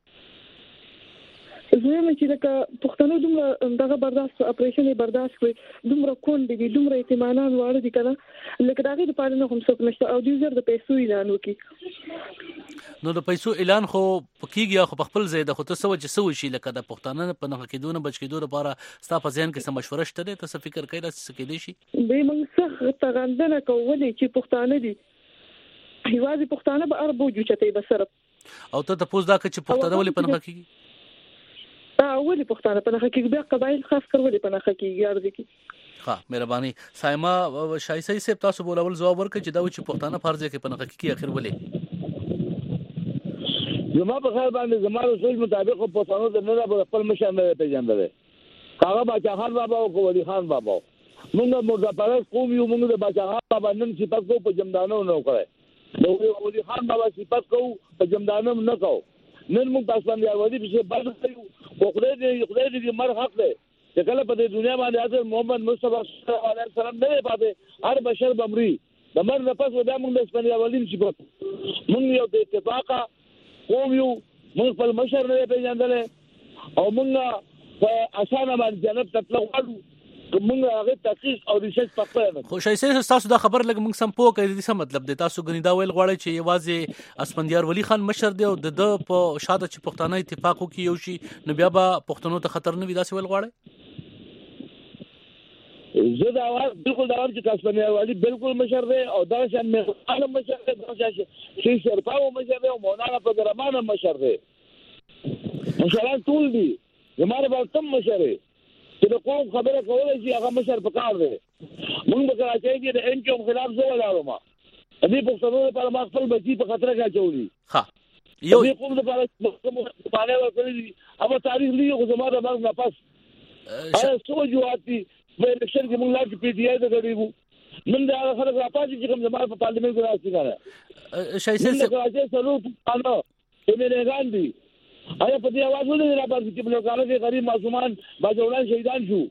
زه یم چې لکه پښتنو دومره دغه برداشت اپریشن برداشت کړي دومره کونډې دي دومره اطمینان واړه دي که نه لکه د هغې دپاره نه هم څوک نشته او دوی زر د پیسو اعلان وکړي. نو د پیسو اعلان خو کېږي خو په خپل ځای ده خو ته څه چې څه وشي لکه د پښتانه په نښه کېدو نه بچ کېدو لپاره ستا په ذهن کې څه مشوره شته دی ته څه فکر کوې داسې څه کېدی شي؟ دوی موږ سخته غندنه کوو ولې چې پښتانه دي یوازې پښتانه به اربو جوچتې به صرف او ته تاسو دا چې پښتانه ولې په نخښه کېږي ولې پښتانه په نخښه کېږي بیا قبایل خاص کر ولې په نخښه کېږي ارزي کې ها مهرباني سایما شایسته صاحب تاسو بولول جواب ورکړئ چې دا چې پښتانه فرض کې په نخښه کې اخر ولې زما په خیال باندې زما رسول مطابق پښتانه د نه په خپل مشر نه پیژندل هغه باچا خان بابا او ولی خان بابا موږ مرزا پرست قوم یو موږ د باچا خان بابا نن صفات کو په جمدانو نه وکړي نو ولی خان بابا صفات کو په جمدانو نه کو نن موږ تاسو باندې ودی په بعد خو خدای دې مر حق دی چې کله په دنیا باندې حضرت محمد مصطفی صلی الله علیه وسلم نه پاتې هر بشر بمري د مر نه پس ودا موږ د اسپانیا ولین شي موږ یو د اتفاقه قوم یو موږ په مشر نه پیژندل او موږ په اسانه باندې جنت ته تلو موږ هغه تحقیق او ریسرچ پخپل خو شایسته تاسو دا خبر لګ موږ سم پوه کړی دي څه مطلب دی تاسو غنی دا ویل غواړئ چې یوازې اسپندیار ولی خان مشر دی او د په شاده چې پښتانه اتفاق وکي یو شي نو بیا به پښتنو ته خطر نه وي دا ویل غواړئ زه دا وایم بالکل دا وایم چې اسپندیار ولی بالکل مشر دی او دا شان مې مشر دی دا شي شرپاو مشر دی او مولانا پګرمان مشر دی مشران ټول دي زموږ په تم مشر دی چې د قوم خبره کولای شي هغه مشر پکار دی موږ په کراچۍ کې د ان کوم خلاف زه ولاړم دې پښتنو لپاره ما خپل بچي په خطر کې اچولي ها یو دې قوم لپاره په اړه ورکړي او تاریخ دی خو زموږ د مرګ نه پس هغه سوجواتي په الیکشن کې موږ لاټ پی ټی آی ته غړیو نن دا خلک راپاتې چې کوم زموږ په پارلیمنت کې راځي کنه شایسته کراچۍ سلو پانو ایمه غاندي آیا په دې आवाज ولې را پاتې چې په لوکاله کې غریب معصومان باجوړان شهیدان شو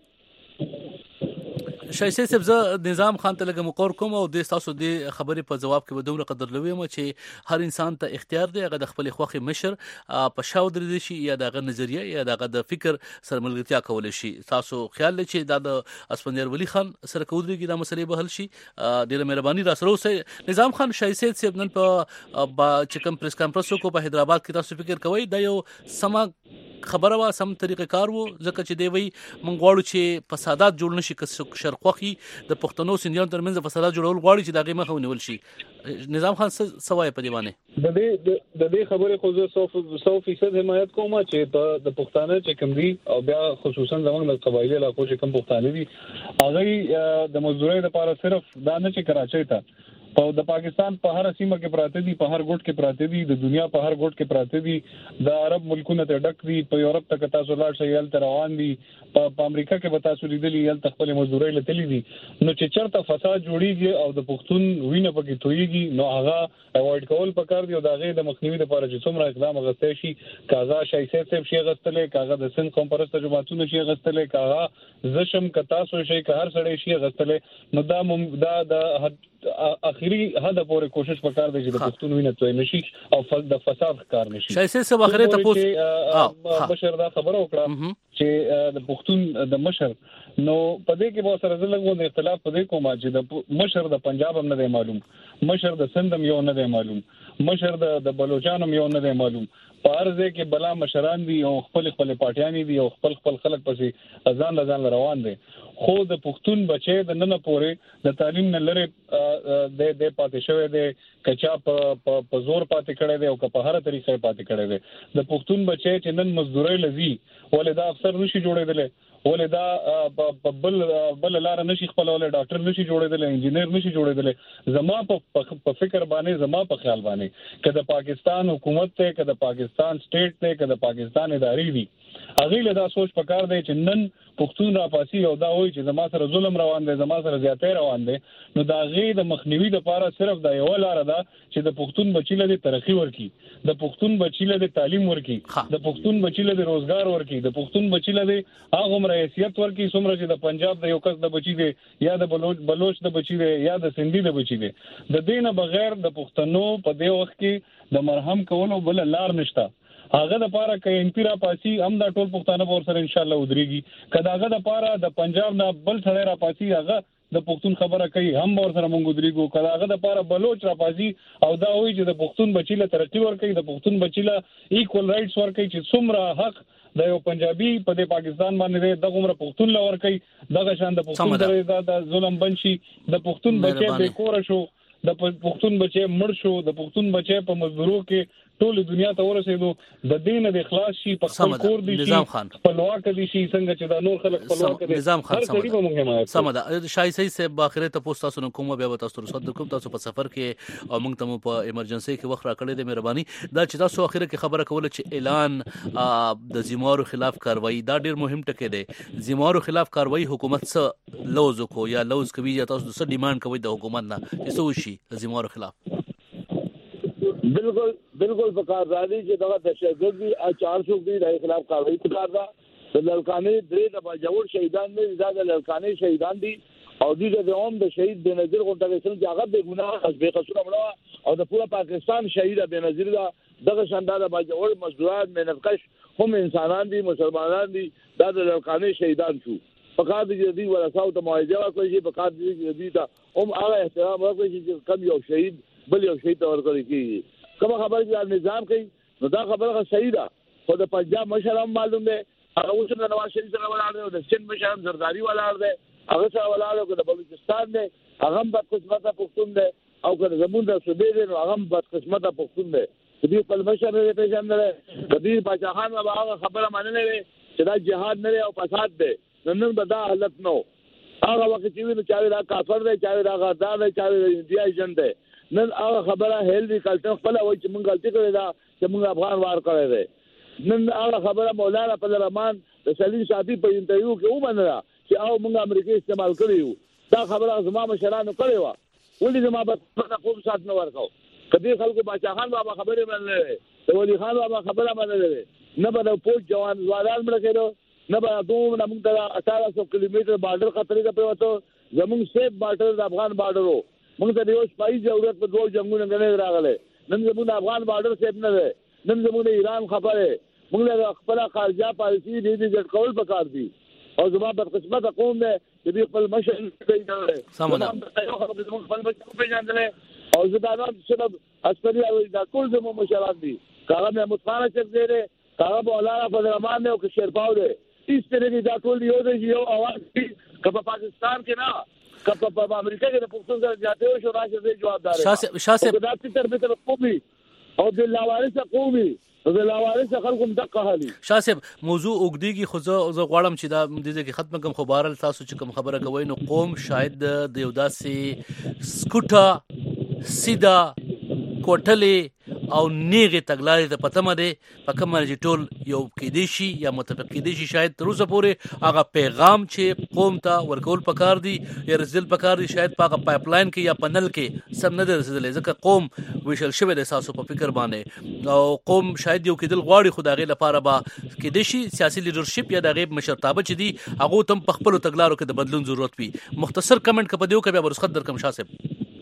شایسته صاحب زه نظام خان ته لګم مقور کوم او د تاسو د خبرې په جواب کې بدومره قدر لوي ما چې هر انسان ته اختیار دی هغه د خپل خوخي مشر په شاو درې شي یا دغه نظریه یا دغه د فکر سره ملګرتیا کول شي تاسو خیال لرئ چې د اسپندیار ولی خان سره کودريږي د مسلې به حل شي ډیره مهرباني را سره اوسه نظام خان شایسته صاحب نن په چکم پریس کانفرنس کو په حیدرآباد کې تاسو فکر کوئ دا یو سم خبره وا سم طریقې کار وو ځکه چې دی وی مونږ غواړو چې فسادات جوړ نشي که شرقوخي د پښتنو سندیان ترمنځ فسادات جوړول غواړي چې دغه مخه ونیول شي نظام خان سوای په دی باندې د دې خبرې خو زه 100% حمایت کوم چې د پښتانه چې کوم دي او بیا خصوصا زموږ د قبایلی علاقو چې کوم پښتانه دي هغه د مزدورۍ لپاره صرف دا نه چې کراچۍ ته په د پاکستان په هر سیمه کې پراته دي، په هر ګوټ کې پراته دي، د دنیا په هر ګوټ کې پراته دي، د عرب ملکونو ته ډک دي، په یورپ ته تاسو لاړ شئ هلته روان دي، په امریکا کې به تاسو لیدلي هلته خپل مزدوري لتلي دي. نو چې چرته فساد جوړیږي او د پښتون وینه پکې تویږي نو هغه اوایډ کول پکار دی او د هغې د مخنیوي لپاره چې څومره اقدام اخیستی شي، که هغه شایسته صاحب شي اخیستلی، که هغه د سند قوم پرسته جماعتونو شي اخیستلی، که هغه زه شم که تاسو شئ که هر سړی شي اخیستلی، نو دا د اخیری هدا پورې کوشش وکړ دی چې د پښتون وینه توی نشي او د فساد کار نشي. شایسته صاحب اخیری تاسو بشر دا خبره وکړه چې د پښتون د مشر نو په دې کې به سره زلګو د اختلاف په دې کومه چې د مشر د پنجاب هم نه دی معلوم، مشر د سند هم یو نه دی معلوم، مشر د بلوچستان هم یو نه دی معلوم، په هر ځای کې بلا مشران دي او خپل پارټیان دي او خپل خلک پسې ځان روان دي. خو د پښتون بچي د نن پورې د تعلیم نه لري د پاتې شوی دی، کچا په زور پاتې کړی دی او که په هر طریقې پاتې کړی دی. د پښتون بچي چې نن مزدوري لذي ولې دا افسر نشي جوړېدل، ولې دا بل لار نشي خپلول، ډاکټر نشي جوړېدل، انجینر نشي جوړېدل. زما په فکر باندې، زما په خیال باندې که د پاکستان حکومت ته، که د پاکستان سټیټ ته، که د پاکستان ادارې دي، هغه له دا سوچ پکار دی چې نن پښتون را پاسي او دا وایي چې زما سره ظلم روان دی، زما سره زیاتې روان دی، نو دا غي د مخنیوي لپاره صرف دا یو لار ده چې د پښتون بچی له ترقی ورکی، د پښتون بچی له تعلیم ورکی، د پښتون بچی له روزګار ورکی، د پښتون بچی له هغه حیثیت ورکی څومره چې د پنجاب د یو کس د بچی دی یا د بلوچ د بچی دی یا د سندي د بچی دی. د دینه بغیر د پښتنو په دې وخت کې د مرهم کولو بل لار نشته. هغه د پاره کې امپی را پاسي هم دا ټول پښتانه ور سره ان شاء الله ودرېږي، کله هغه د پاره د پنجاب نه بل سره را پاسي هغه د پښتون خبره کوي هم ور سره مونږ ودرېږو، کله هغه د پاره بلوچ را پاسي او دا وایي چې د پښتون بچی له ترقی ور کوي، د پښتون بچی له ایکوال رائټس ور کوي چې څومره حق د یو پنجابي په دې پاکستان باندې د عمر پښتون لور کوي، دغه شان د پښتون د ظلم بنشي، د پښتون بچي بے کور شو، د پښتون بچي مړ شو، د پښتون بچي په مزدورو کې ټول دنیا ته ورسېدو، د دین د اخلاص شي په خپل کور دي شي په لواک دي شي څنګه چې دا نور خلک په لواک دي. نظام خان سمدا شای صاحب باخره ته پوسټ تاسو کوم بیا تاسو سره کوم تاسو په سفر کې او موږ ته په ایمرجنسي کې وخت را کړی د مهرباني دا چې تاسو اخیره کې خبره کوله چې اعلان د زموارو خلاف کاروایی دا ډیر مهم ټکی دی. زموارو خلاف کاروایی حکومت څه لوز کو یا لوز کوي یا تاسو څه ډیماند کوي د حکومت نه چې څه وشي زموارو خلاف؟ بالکل پکار راځي چې دغه دهشتګرد دي او 400 دي د خلاف کاروایی پکار ده. د لړکانې درې د باجوړ شهیدان نه زیات لړکانې شهیدان دي او د عام د شهید بنظیر غونډه چې هغه به ګناه از بے قصور مړه او د پورا پاکستان شهید بنظیر دا دغه شاندار باجوړ مزدوران مهنتکش هم انسانان دي، مسلمانان دي، دا د لړکانې شهیدان شو. پکار دي چې دوی ورساو ته معاهده وکړي، پکار دي چې دوی ته هم هغه احترام وکړي چې کم یو شهید بل یو شهید ورکړي کیږي. کوم خبره چې نظام کوي نو دا خبره صحیح ده، خو د پنجاب مشرم معلوم دی هغه اوس د نواز شریف سره ولاړ دی، د سند مشرم زرداری ولاړ دی، هغه سره ولاړ دی، د بلوچستان دی هغه بد قسمته پښتون دی او که زمونږ د صوبې دی نو هغه بد قسمته پښتون دی. دې خپل مشر نه پیژندل، د دې پاچاخان به هغه خبره منلې وي چې دا جهاد نه او فساد دی. نن به دا حالت نو هغه وخت چې ویني چا دا کافر دی، چا دا غدار دی، چا دا انډیا ایجنټ دی. نن هغه خبره هیلوی کلچر خپل وایي چې موږ غلطي کړې ده چې موږ افغان وار کړی دی. نن هغه خبره مولانا فضل الرحمن د سلیم شاطی په انټرویو کې ومنله چې او موږ امریکا استعمال کړی یو. دا خبره زما مشرانو کړې وه، ولې زما په خوب سات نه ورکاو. کدی خلکو باچاخان بابا خبرې منلې، د ولی خان بابا خبره منلې، نه به د پوج ځوانان مړه کېدو، نه به دومره موږ ته 1800 کیلومتر بارډر خطرې ته پروتو. زموږ سیف بارډر د افغان بارډر وو، موږ ته یو سپایي ضرورت په دوه جنگونو کې راغله. نن زموږ افغان بارډر سیف نه دی، نن زموږ ایران خبره، موږ له خپل خارجه پالیسي دې ځټ کول پکار دي او زما په قسمت قوم دی چې خپل مشر پیژندل سمونه زموږ خپل مشر پیژندل او زدانه سبب اسپری او دا ټول زموږ مشران دي. کاغه محمود خان چې دی، کاغه مولانا فضل الرحمن او که شیرپاو دی، اس طرح دا ټول یو اواز دي که په پاکستان کې نه که په امریکا کې د پښتون سره جاته شو راشه جوابدار شاسه دا تر قومي او د لاوارث قومي د لاوارث خلکو مدقه حالي. شاسه موضوع وګديږي خو زه غواړم چې دا د دې کې ختم کوم خبره تاسو چې کوم خبره کوي نو قوم شاید د یو داسې سکوټا سیده کوټلې او نیغه تګلارې ته پته مده په کومه چې ټول یو کېدې شي یا متفق کېدې شي شاید تر اوسه پورې هغه پیغام چې قوم ته ورکول پکار دي یا رسول پکار دي شاید په هغه پایپ لاین کې یا پنل کې سم نه رسیدلې ځکه قوم ویشل شوی د اساسو په فکر باندې او قوم شاید یو کېدل غواړي خدای لپاره با کېدې شي سیاسي لیډرشپ یا د غیب مشرتابه چې دي هغه تم په خپل تګلارو کې د بدلون ضرورت وي مختصر کمنټ کپدیو کې به ورسخت درکم شاسب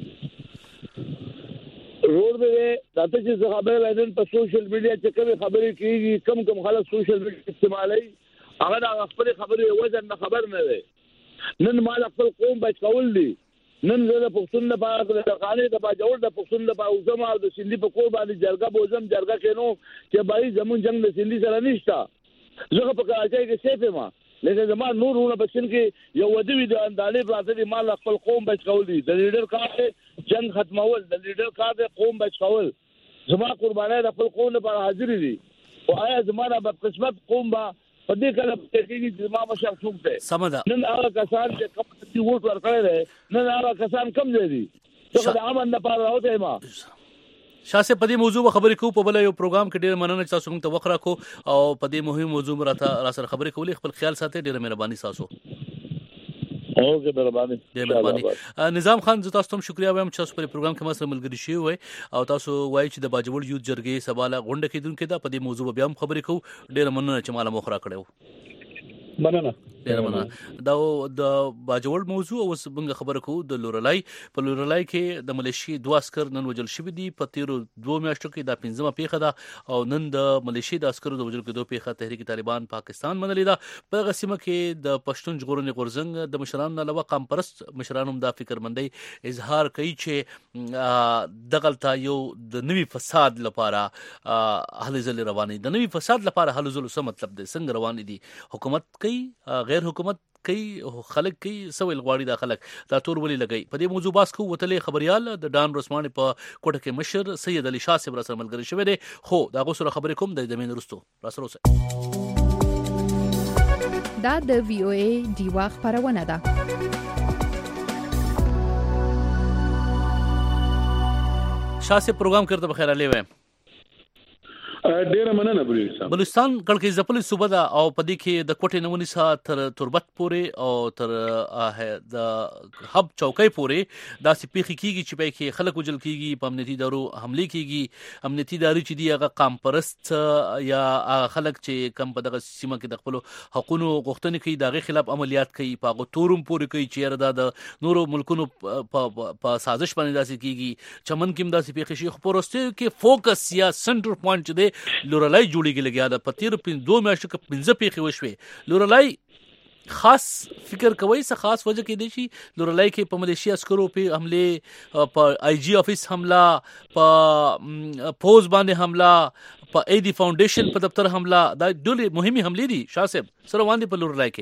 روډ به داته چې خبره لایدن په سوشل میډیا چې کوم خبرې کیږي کم خلک سوشل میډیا استعمالوي هغه د خپل خبرې وزن نه خبر نه دی نن مال خپل قوم بچ کول دي نن زه د پښتون نه باندې د قانون د باجوړ د پښتون نه باوزم او د سیندي په کور باندې جرګه بوزم جرګه کینو چې بای زمون جنگ د سیندي سره نشته زه په کراچۍ کې سیفه ما لکه زما نورونه بچن کې یو ودوی د اندالې پراته دي مال خپل قوم بچ کول دي د لیډر کار جنگ ختمول د لیډر کار قوم بچ کول زما قربانای د خپل قوم لپاره حاضر دي او آیا زمانہ په قسمت قوم با په دې کله چې کېږي زما مشر څوک دی سمدا نن هغه کسان چې کوم څه ووټ ورکړل دي نن هغه کسان کم دي څنګه د امن لپاره راوته ما شاسه په دې موضوع خبرې کوو په بل یو پروګرام کې ډېر مننه چې تاسو موږ ته وخت راکو او په دې مهم موضوع را سره خبرې کولې خپل خیال ساتئ ډېر مهرباني تاسو اوکے مهرباني نظام خان زه تاسو ته شکریا وایم چې تاسو په پروګرام کې ما سره ملګری شوی وای او تاسو وایي چې د باجوړ یوت جرګې سواله غونډه کېدونکې ده په دې موضوع بیا هم خبرې کوو ډېر مننه چې مال مخ را کړو مننه دا د باجوړ موضوع اوس موږ خبره کوو د لورلای په لورلای کې د ملیشي 2 عسكر نن وجل شوی دي په 2 میاشتو کې دا 15مه پیښه ده او نن د ملیشي د عسكرو د وجل کېدو پیښه تحریک طالبان پاکستان منلې ده په غسیمه کې د پښتون ژغورنې غورزنګ د مشرانو علاوه قام پرست مشرانو د فکرمندۍ اظهار کوي چې دغلطه یو د نوي فساد لپاره هلې ځلې روانې د نوي فساد لپاره هلې ځلې څه مطلب دی څنګه روانې دي حکومت کوي غیر حکومت کوي خلک کوي سویل غواړي د خلک دا تور ولي لګي په دې موضوع باس کو وتلې خبريال د ډان رسماني په کوټه کې مشر سید علي شاه صاحب سره ملګری شوی دی خو دا غو سره خبرې کوم د دمن رستو را سره دا د وی او ای دیوا خبرونه ده شاه صاحب پروګرام کړته بخیر علي وای ډیره مننه بلوچستان کلکې ځپلې صوبه ده او په دې کې د کوټې نمونې سره تر تربت پورې او تر د حب چوکۍ پورې دا سپېخي کیږي چې په کې خلک وجل کیږي په امنیتي دارو حمله کیږي امنیتي داري چې دی هغه قام پرست یا خلک چې کم په دغه سیمه کې د خپل حقوقو غوښتنې کوي دغه خلاف عملیات کوي په غوتورم پورې کوي چې د نورو ملکونو په سازش باندې داسې کیږي چمن کې داسې پیښې شي خبرسته کې فوکس یا سنټر پوینټ دی لورلای جوړیږي لګیا د پتیر 2 میاشتو کې 15 پیښې وشوي لورلای خاص فکر کوي څه خاص وجه کې دي چې لورلای کې په ملیشیا عسکرو په حمله په آی جی افیس حمله په پوز باندې حمله په ای ڈی فاونډیشن په دفتر حمله دا ډېر مهمه حمله دي شاه صاحب سره باندې په لورلای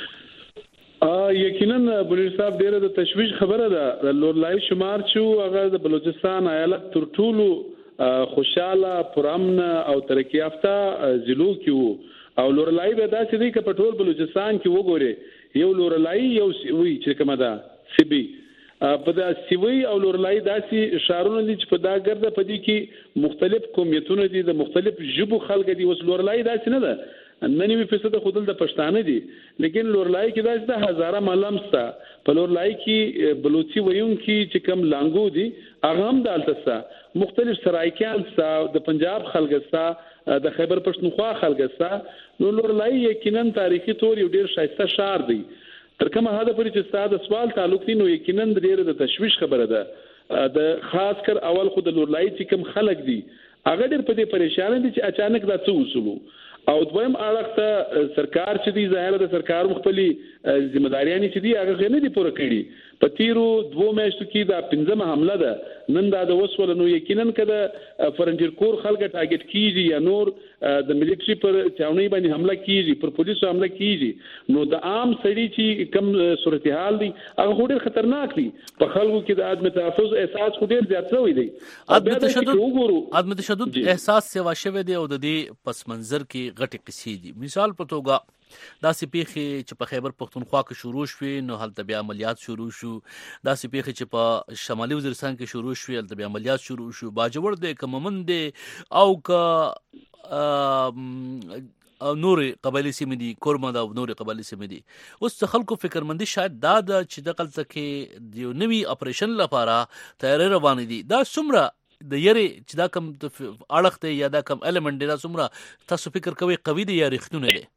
کې یقینا بلوچ صاحب ډیره د تشویش خبره ده لورلای شمار شو هغه د بلوچستان ایالت تر ټولو خوشاله پرامن او ترقی یافته ضلعو کې او لورلای به داسې دی چې په ټول بلوچستان کې وګوري یو لورلای یو وی چې کومه ده سیبي په دا سیوی او لورلای داسې اشارونه دي چې په دا ګرځه په دې کې مختلف قومیتونه دي د مختلف ژبو خلک دي اوس لورلای داسې نه ده 99% خودل د پښتانه دي لیکن لورلای کې داسې د هزاره ملمستا په لورلای کې بلوچي ویون کې چې کم لانګو دي هغه هم دالته مختلف سرایکان د پنجاب خلګستا د خیبر پښتونخوا خلګستا نو لورلای یقینا تاریخي تور یو ډیر شایسته شهر دی تر کومه حد پورې چې ستاسو سوال تعلق دی نو یقینا ډیر د تشویش خبره ده د خاص کر اول خود لورلای چې کم خلک دي هغه ډیر په دې پریشان دي چې اچانک دا څه وصولو او دویم اړه ته سرکار چې دی ظاهر د سرکار مختلفي ځمېداریانی چې دی هغه نه دي پوره کړي په تیرو 2 میاشتو کې دا 15مه حمله ده نن دا د وسول نو یقینا کده فرنجر کور خلک ټارګټ کیږي یا نور د ملټري پر چاوني باندې حمله کیږي پر پولیسو حمله کیږي نو د عام سړي چې کم صورتحال دي هغه ډېر خطرناک دي په خلکو کې د عدم تحفظ احساس خو ډېر زیات شوی دی عدم تشدد احساس سیوا شوی دی او د دې پس منظر کې غټي قصې دي. مثال په توګه داسې پیښې چې په خیبر پختونخوا کې شروع شوې نو هلته بیا عملیات شروع شو، داسې پیښې چې په شمالي وزیرستان کې شروع شوې هلته بیا عملیات شروع شو، باجوړ دی که مومند دی او که نورې قبایلي سیمې دي، کورمه ده او نورې قبایلي سیمې دي. اوس د خلکو فکرمندي شاید دا ده چې دغلته کې د یو نوي اپریشن لپاره تیاری روانې دي. دا څومره د یری چې دا کم اړخ دی یا دا کم ایلیمنٹ دی، دا څومره تاسو فکر کوئ قوي دی یا رښتونه دی؟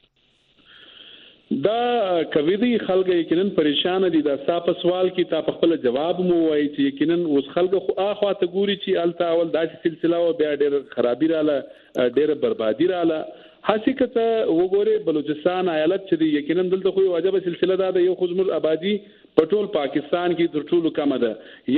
دا کوي دي خلک یقینا پریشان دي. دا تاسو سوال کی تا په خپل جواب مو وایي چې یقینا اوس خلک خو اخوا ته ګوري چې الته اول داسې سلسله او بیا ډېر خرابي رااله، ډېر بربادي رااله. حقیقت وګوره بلوچستان ایالت چې یقینا دلته خو واجبه سلسله ده، یو خزمر آبادی په ټول پاکستان کې تر ټولو کم ده،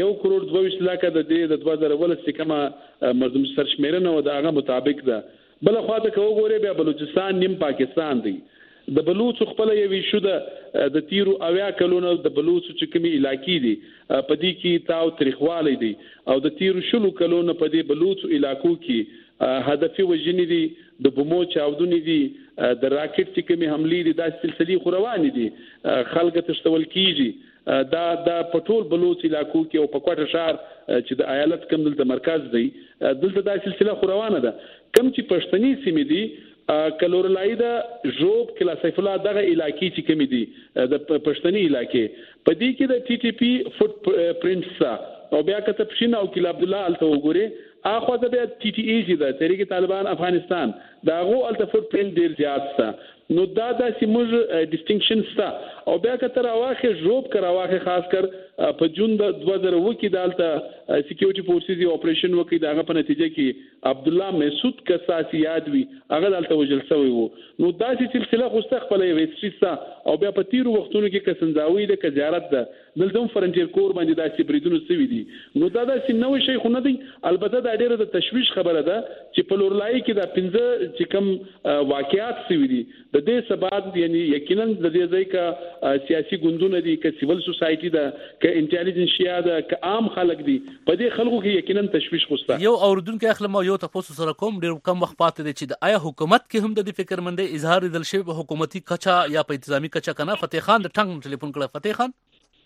1.22 کروڑ د دې د 2018 کمه مردم سرشمیرنه او د هغه مطابق ده. بل خو ته وګوره بیا بلوچستان نیم پاکستان دی. د بلوچ خپل یو ویشو ده د تیرو اویا کلونو د بلوچ چې کومي علاقې دي په دې کې تاو تاریخوالي دي او د تیرو شلو کلونو په دې بلوچ علاقو کې هدفي وژنې دي، د بمو چاودنې دي، د راکټ چې کومي حملې دي، دا سلسلې خو روانې دي، خلک تشتول کیږي. دا په ټول بلوچ علاقو کې او په کوټه شهر چې د ایالت کم دلته مرکز دی دلته دا سلسله خو روانه ده. کم چې پښتني سیمې دي کلورلای دا جوب کلا سیف الله دغه علاقې چې کمی دي د پښتني علاقې په دې کې د ټي ټي پی فوت پرینټس او بیا کته پښین او کلا عبد الله الته وګوري اخو د بیا ټي ټي ای چې د تحریک طالبان افغانستان دا غو الته فوت پرینټ ډیر زیات څه نو دا د سیموز ډیسټینکشن ستا او بیا کته راواخه جوب کراواخه خاص کر په جون د 2020 کې دالته سکیورټي فورسز اپریشن وکړي داغه په نتیجه کې عبد الله مسعود کساسی یاد وی هغه دالته وجل شوی وو. نو دا سلسله خو خپل ویسټریسا او بیا په تیرو وختونو کې کسنځاوي د تجارت ده دلته فرنټیر کور باندې داسې بریدونو سوي دي. نو دا د نوې شي خو نه دی، البته دا ډیره د تشویش خبره ده چې په لورلای کې دا 15 چې کم واقعیات سوي دي د دې سبب یعنی یقینا د دې ځای کا سیاسي ګوندونه دي ک سیول سوسایټي ده ک انټيليجنسیا ده ک عام خلک دي په دې خلکو کې یقینا تشویش خوسته. یو اوردونکو اخلم یو تاسو سره کوم ډیر کم وخت پاتې دي چې د آیا حکومت کې هم د فکرمندۍ اظهار دل شوی په حکومتي کچا یا په انتظامی کچا کنه. فتح خان د ټنګ ټلیفون کړه. فتح خان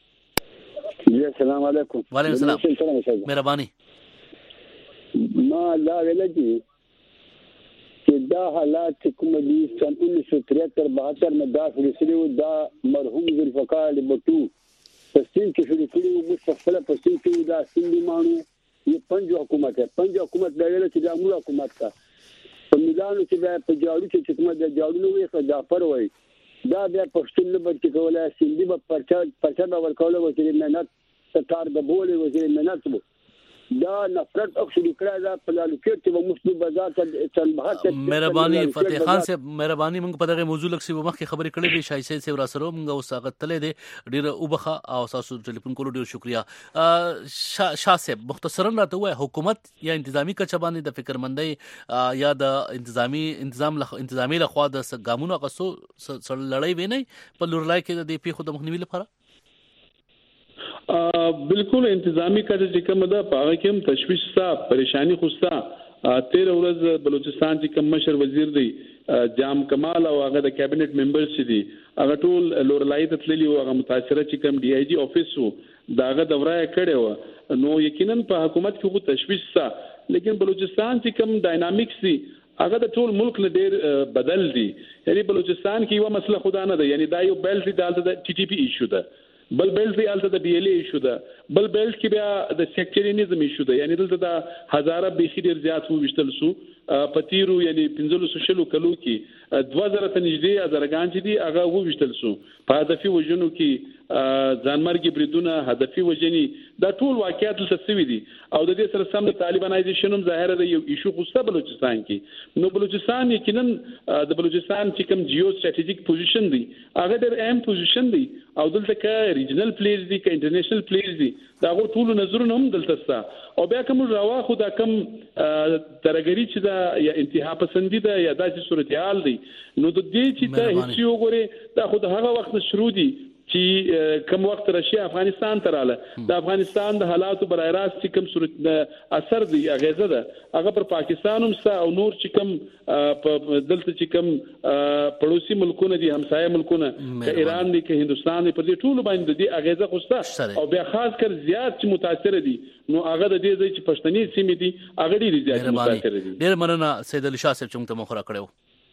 جی السلام علیکم. وعلیکم السلام. مهرباني. ما لا ولګي چې دا حالات کوم دي سن 1973 میں دا فلسطینو دا مرحوم ذوالفقار علی بټو پښتون کې شروع کړو مستقبل پښتون کې دا سندي مانو یہ پنځه حکومت ہے. پنځه حکومت دا ویل چې دا موږ حکومت کا په میدانو کې په جاړو چې کومه د جاړو نو وي خدافر وای دا بیا پښتون نه بچ کولای سندي په پرچا باور کولای وزیر مهنت ستار د بوله وزیر مهنت وو دا نفرت اکثر کړه دا په لالوکټ کې مسلم بازار ته چنبهات. مهرباني فتح خان سے مهرباني موږ په دغه موضوع لکه څه مخکې خبرې کړې دي شایسته سي ورسره موږ اوساغت تلې دي ډیره وبخه او تاسو ټلیفون کولو ډیر شکریا. شاسب مختصرا راته وای حکومت یا انتظامی کچا باندې د فکرمندۍ یا د انتظامی لخوا د ګامونو غسو لړۍ ویني په لورلای کې د دې پیښو د مخنیوي لپاره بالکل انتظامی کچ چې کوم ده په هغه کې هم تشویش ستا پریشانی خوستا. 13 ورځ بلوچستان چې کوم مشر وزیر دی جام کمال او هغه د کابینټ ممبرز چې دي هغه ټول لورلای ته تللی او هغه متاثره چې کوم ډي آی جی افیس وو داغه دوره کړي و. نو یقینا په حکومت کې خو تشویش ستا، لیکن بلوچستان چې کوم ډاینامیکس دي هغه د ټول ملک نه ډیر بدل دي. یعنی بلوچستان کې یو مسله خدا نه ده، یعنی دا یو بیلټ دی دالته د ټي ټي پی ایشو ده، بل بیلټ دی الته د ډي ال ای ایشو ده، بل بیلټ کې بیا د سیکټریانیزم ایشو ده. یعنی دلته د هزاره بيخي ډیر زیات وو وشتل سو پتیرو یعنی 1500 کلو کې 2000 ته نږدې ازرګان چې دی هغه وو وشتل سو په هدفي وجنو کې ځانمرګي بریدونه هدفي وجني دا ټول واقعیت څه سوي دي او د دې سره سم طالبانایزیشن هم ظاهره ده یو ایشو خوسته بلوچستان کې. نو بلوچستان یقینا د بلوچستان چې کوم جیو سټریټیجیک پوزیشن دی هغه ډېر اهم پوزیشن دی او دلته کې ریجنل پلیز دي کې انټرنیشنل پلیز دي دا غو ټول نظرونه هم دلته ستا او بیا کوم روا خو دا کم ترګری چې دا یا انتها پسندیده یا داسې صورتحال دی. نو د دې چې ته هیڅ یو غوري دا خو د هغه وخت شروع دي چې کوم وخت راشي افغانستان ته رااله د افغانستان د حالاتو برای راست چې کوم صورت اثر دی اغیزه ده هغه پر پاکستان هم او نور چې کوم دلته چې کوم پړوسی ملکونه دي همسایه ملکونه که ایران دي که هندستان دي پر دې ټول باندې دي اغیزه خوسته او بیا خاص کر زیات چې متاثر دي نو هغه د دې چې پښتني سیمې دي هغه ډېر زیات متاثر دي. ډېر مننه سید علي شاه صاحب چې موږ ته مخوره کړو.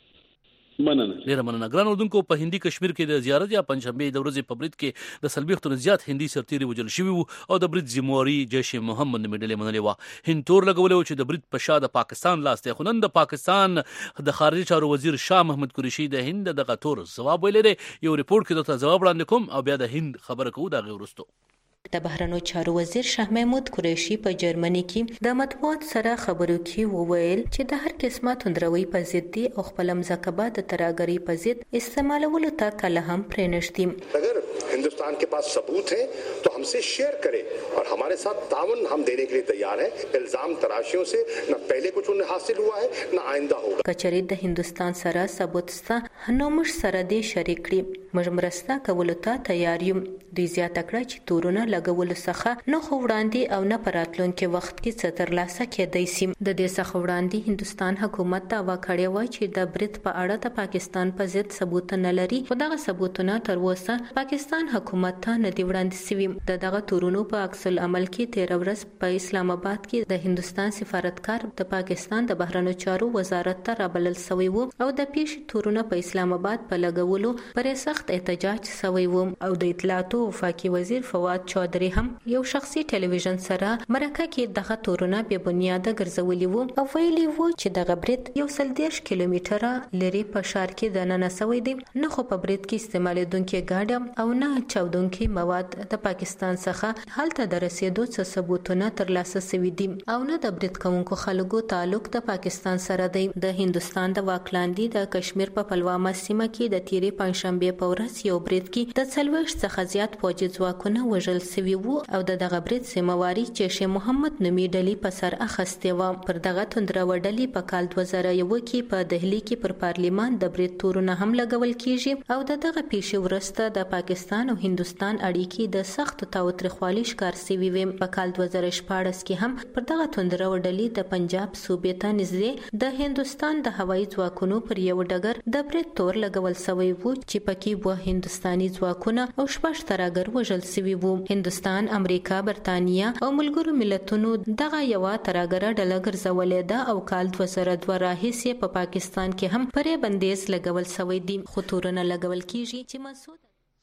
ډیره مننه. ګران اردوونکو په هندي کشمیر کې د زیارت یا پنځشنبه د ورځې په برید کې د سلبیختونو زیات هندي سرتیري وجل شوي وو او د برید ذمہواري جیش محمد نومېدلې منلې وه. هند تور لګولې و چې د برید په شا د پاکستان لاس دی، خو نن د پاکستان د خارجي چارو وزیر شاه محمود قریشي د هند دغه تور ځواب ویلی دی. یو ریپورت کې درته ځواب وړاندې کوم او بیا د هند خبره کوو د هغې وروستو. د بهرنیو چارو وزیر شاه محمود قریشي په جرمني کې د مطبوعات سره خبرو کې وویل چې د هر قسمه توندروي په ضد دي او خپل مذاکبه د تراګري په ضد استعمالولو ته کله هم پرې نشدي. अगर हिंदुस्तान के पास सबूत है तो हमसे शेयर करे और हमारे साथ तावन हम देने के लिए तैयार हैं. इल्जाम तराशियों से न पहले कुछ उन्हें हासिल हुआ है न आइंदा होगा. کچری د هندستان سره ثبوت سته نو موږ سره دې شریک کړي، موږ مرسته کولو ته تیار یو. دوی زیاته کړه چې تورونه لګولو څخه نه خو وړاندې او نه په راتلونکي وخت کې څه ترلاسه کېدای شي. د دې څخه وړاندې هندستان حکومت دعوا کړې وه چې د برید په اړه د پاکستان په ضد ثبوت نه لري، خو دغه ثبوتونه تر اوسه پاکستان حکومت ته نه دي وړاندې شوي. دغه تورونو په عکس العمل کې 13 ورځ په اسلام آباد کې د هندستان سفارتکار د پاکستان د بهرنیو چارو وزارت ته رابلل شوی و او د پیښې تورونه په اسلام آباد په لګولو پرې سخت احتجاج شوی و. او د اطلاعاتو وفاقي وزیر فواد چودري هم یو شخصي ټلویزیون سره مرکه کې دغه تورونه بې بنیاده ګرځولي وو او ویلي وو چې دغه برید 130 کیلومتره لري په ښار کې دننه شوی دی، نه خو په برید کې استعمالېدونکي ګاډه او نه چاودونکي مواد د پاکستان څخه هلته د رسیدو څه ثبوتونه ترلاسه شوي دي او نه د برید کوونکو خلکو تعلق د پاکستان سره دی. د هندستان د واکلاندي د کشمیر په پلوامه سیمه کې د تیرې پنځشنبې په ورځ یو برید کې د 40 څخه زیات پوځي ځواکونه وژل شوي وو او د دغه برید ذمہواري جیش محمد نومي ډلې په سر اخیستې وه. پر دغه توندروه ډلې په کال 2001 کې په دهلي کې پر پارلیمان د برید تورونه هم لګول کیږي او د دغه پیښې وروسته د پاکستان او هندستان اړیکې د سخت تاوتریخوالي ښکار شوي وې. په کال 2014 کې هم پر دغه توندروه ډلې د پنجاب صوبې ته نږدې د هندستان د هوایي ځواکونو پر یو ډګر د برید تور لګول شوی وو چې پکې وو هندستاني ځواکونه او 6 ترهګر وژل شوي وو. هندستان، امریکا، برتانیا او ملګرو ملتونو دغه یوه ترهګره ډله ګرځولې ده او کال 2002 راهیسې په پاکستان کې هم پرې بندیز لګول شوی دی، خو تورونه لګول کیږي چې مسعود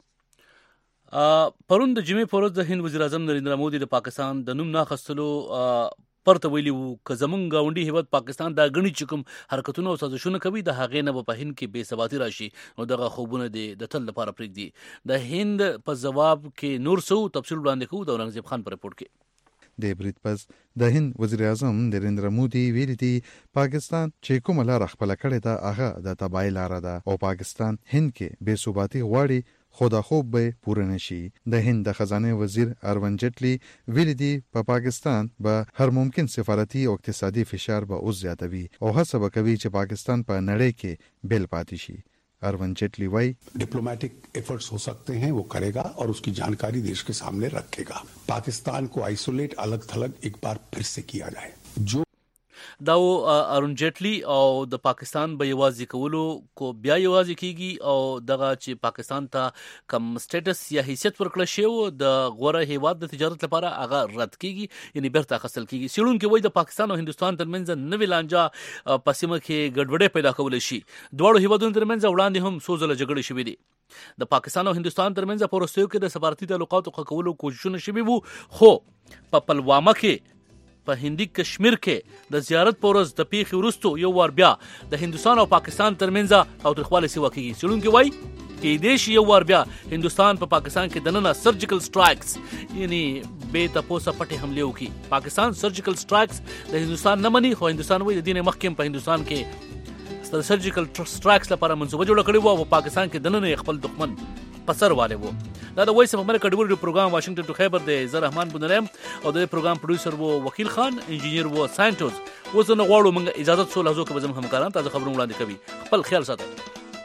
پرون د جمعې په ورځ د هند وزیر اعظم نریندرا مودي د پاکستان د نوم ناخستلو پرته ویلي وو که زمونږ ګاونډي هیواد پاکستان دا ګڼي چې کوم حرکتونه او سازشونه کوي د هغې نه به په هند کې بې ثباتي راشي نو دغه خوبونه د تل لپاره پرېږدي. د هند په ځواب کې نور څه تفصیل وړاندې کوو د اورنګزیب خان په رپورټ کې. د برید پس د هند وزیر اعظم نریندرا مودي ویلي دي پاکستان چې کومه لاره خپله کړې ده هغه د تباهۍ لاره ده او پاکستان هند کې بې ثباتي غواړي خو دا خوب به پوره نشي. د هند د خزانه وزیر اروین جیټلی ویلي دي په پاکستان به هر ممکن سفارتي او اقتصادي فشار به اوس زیاتوي او هڅه به کوي چې پاکستان په نړۍ کې بیل پاتې شي. अरविंद जेटली वाई डिप्लोमेटिक एफर्ट्स हो सकते हैं वो करेगा और उसकी जानकारी देश के सामने रखेगा. पाकिस्तान को आइसोलेट अलग थलग एक बार फिर से किया जाए. जो دا ارون جیټلی او د پاکستان به یوازې کولو کو بیا یوازې کیږي او دغه چې پاکستان ته کم سټیټس یا حیثیت ورکړل شوی د غوره هیواد د تجارت لپاره هغه رد کیږي یعنی بیرته اخیستل کیږي. څېړونکي وایي د پاکستان او هندستان ترمنځ نوې لانجه په سیمه کې ګډوډي پیدا کولی شي. دواړو هیوادونو ترمنځ وړاندې هم څو ځله جګړې شوې دي. د پاکستان او هندستان ترمنځ په وروستیو کې د سفارتي تعلقاتو ښه کولو کوششونه شوي وو خو په پلوامه کې په هندي کشمیر کې د زیارت په ورځ د پیښې وروستو یو وار بیا د هندستان او پاکستان ترمنځ تاوتریخوالی سیوا کیږي. څېړونکي وایي کېدای شي یو وار بیا هندستان په پاکستان کې دننه سرجیکل سټرایکس یعنی بې تپوسه پټې حملې وکړي. پاکستان سرجیکل سټرایکس د هندستان نه مني خو هندستان وایي د دې نه مخکې په هندستان کې د سرجیکل سټرایکس لپاره منصوبه جوړه کړې وه او پاکستان کې دننه خپل دښمن په سر والی وو. دا د وایس اف امریکا ډیوري پروګرام واشنگټن ټو خیبر د زه رحمان بنرم او د پروګرام پروډوسر وو وکیل خان انجینیر وو ساينټوز. اوس نو غواړو موږ اجازه څو لحظو کې به زموږ همکاران تازه خبرونه وړاندې کوي. خپل خیال ساتئ.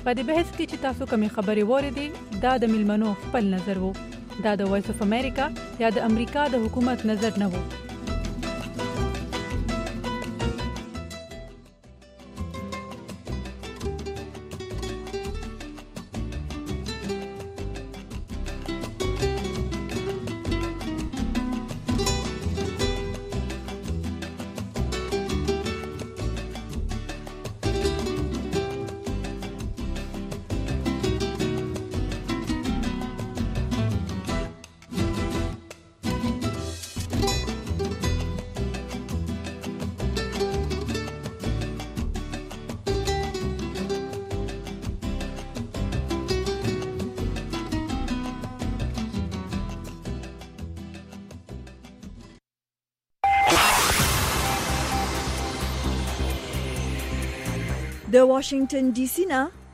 په دې بحث کې چې تاسو کومې خبرې واورېدې دا د ملمنو خپل نظر وو. دا د وایس اف امریکا یا د امریکا د حکومت نظر نه وو. د واشنگټن ډي سي نه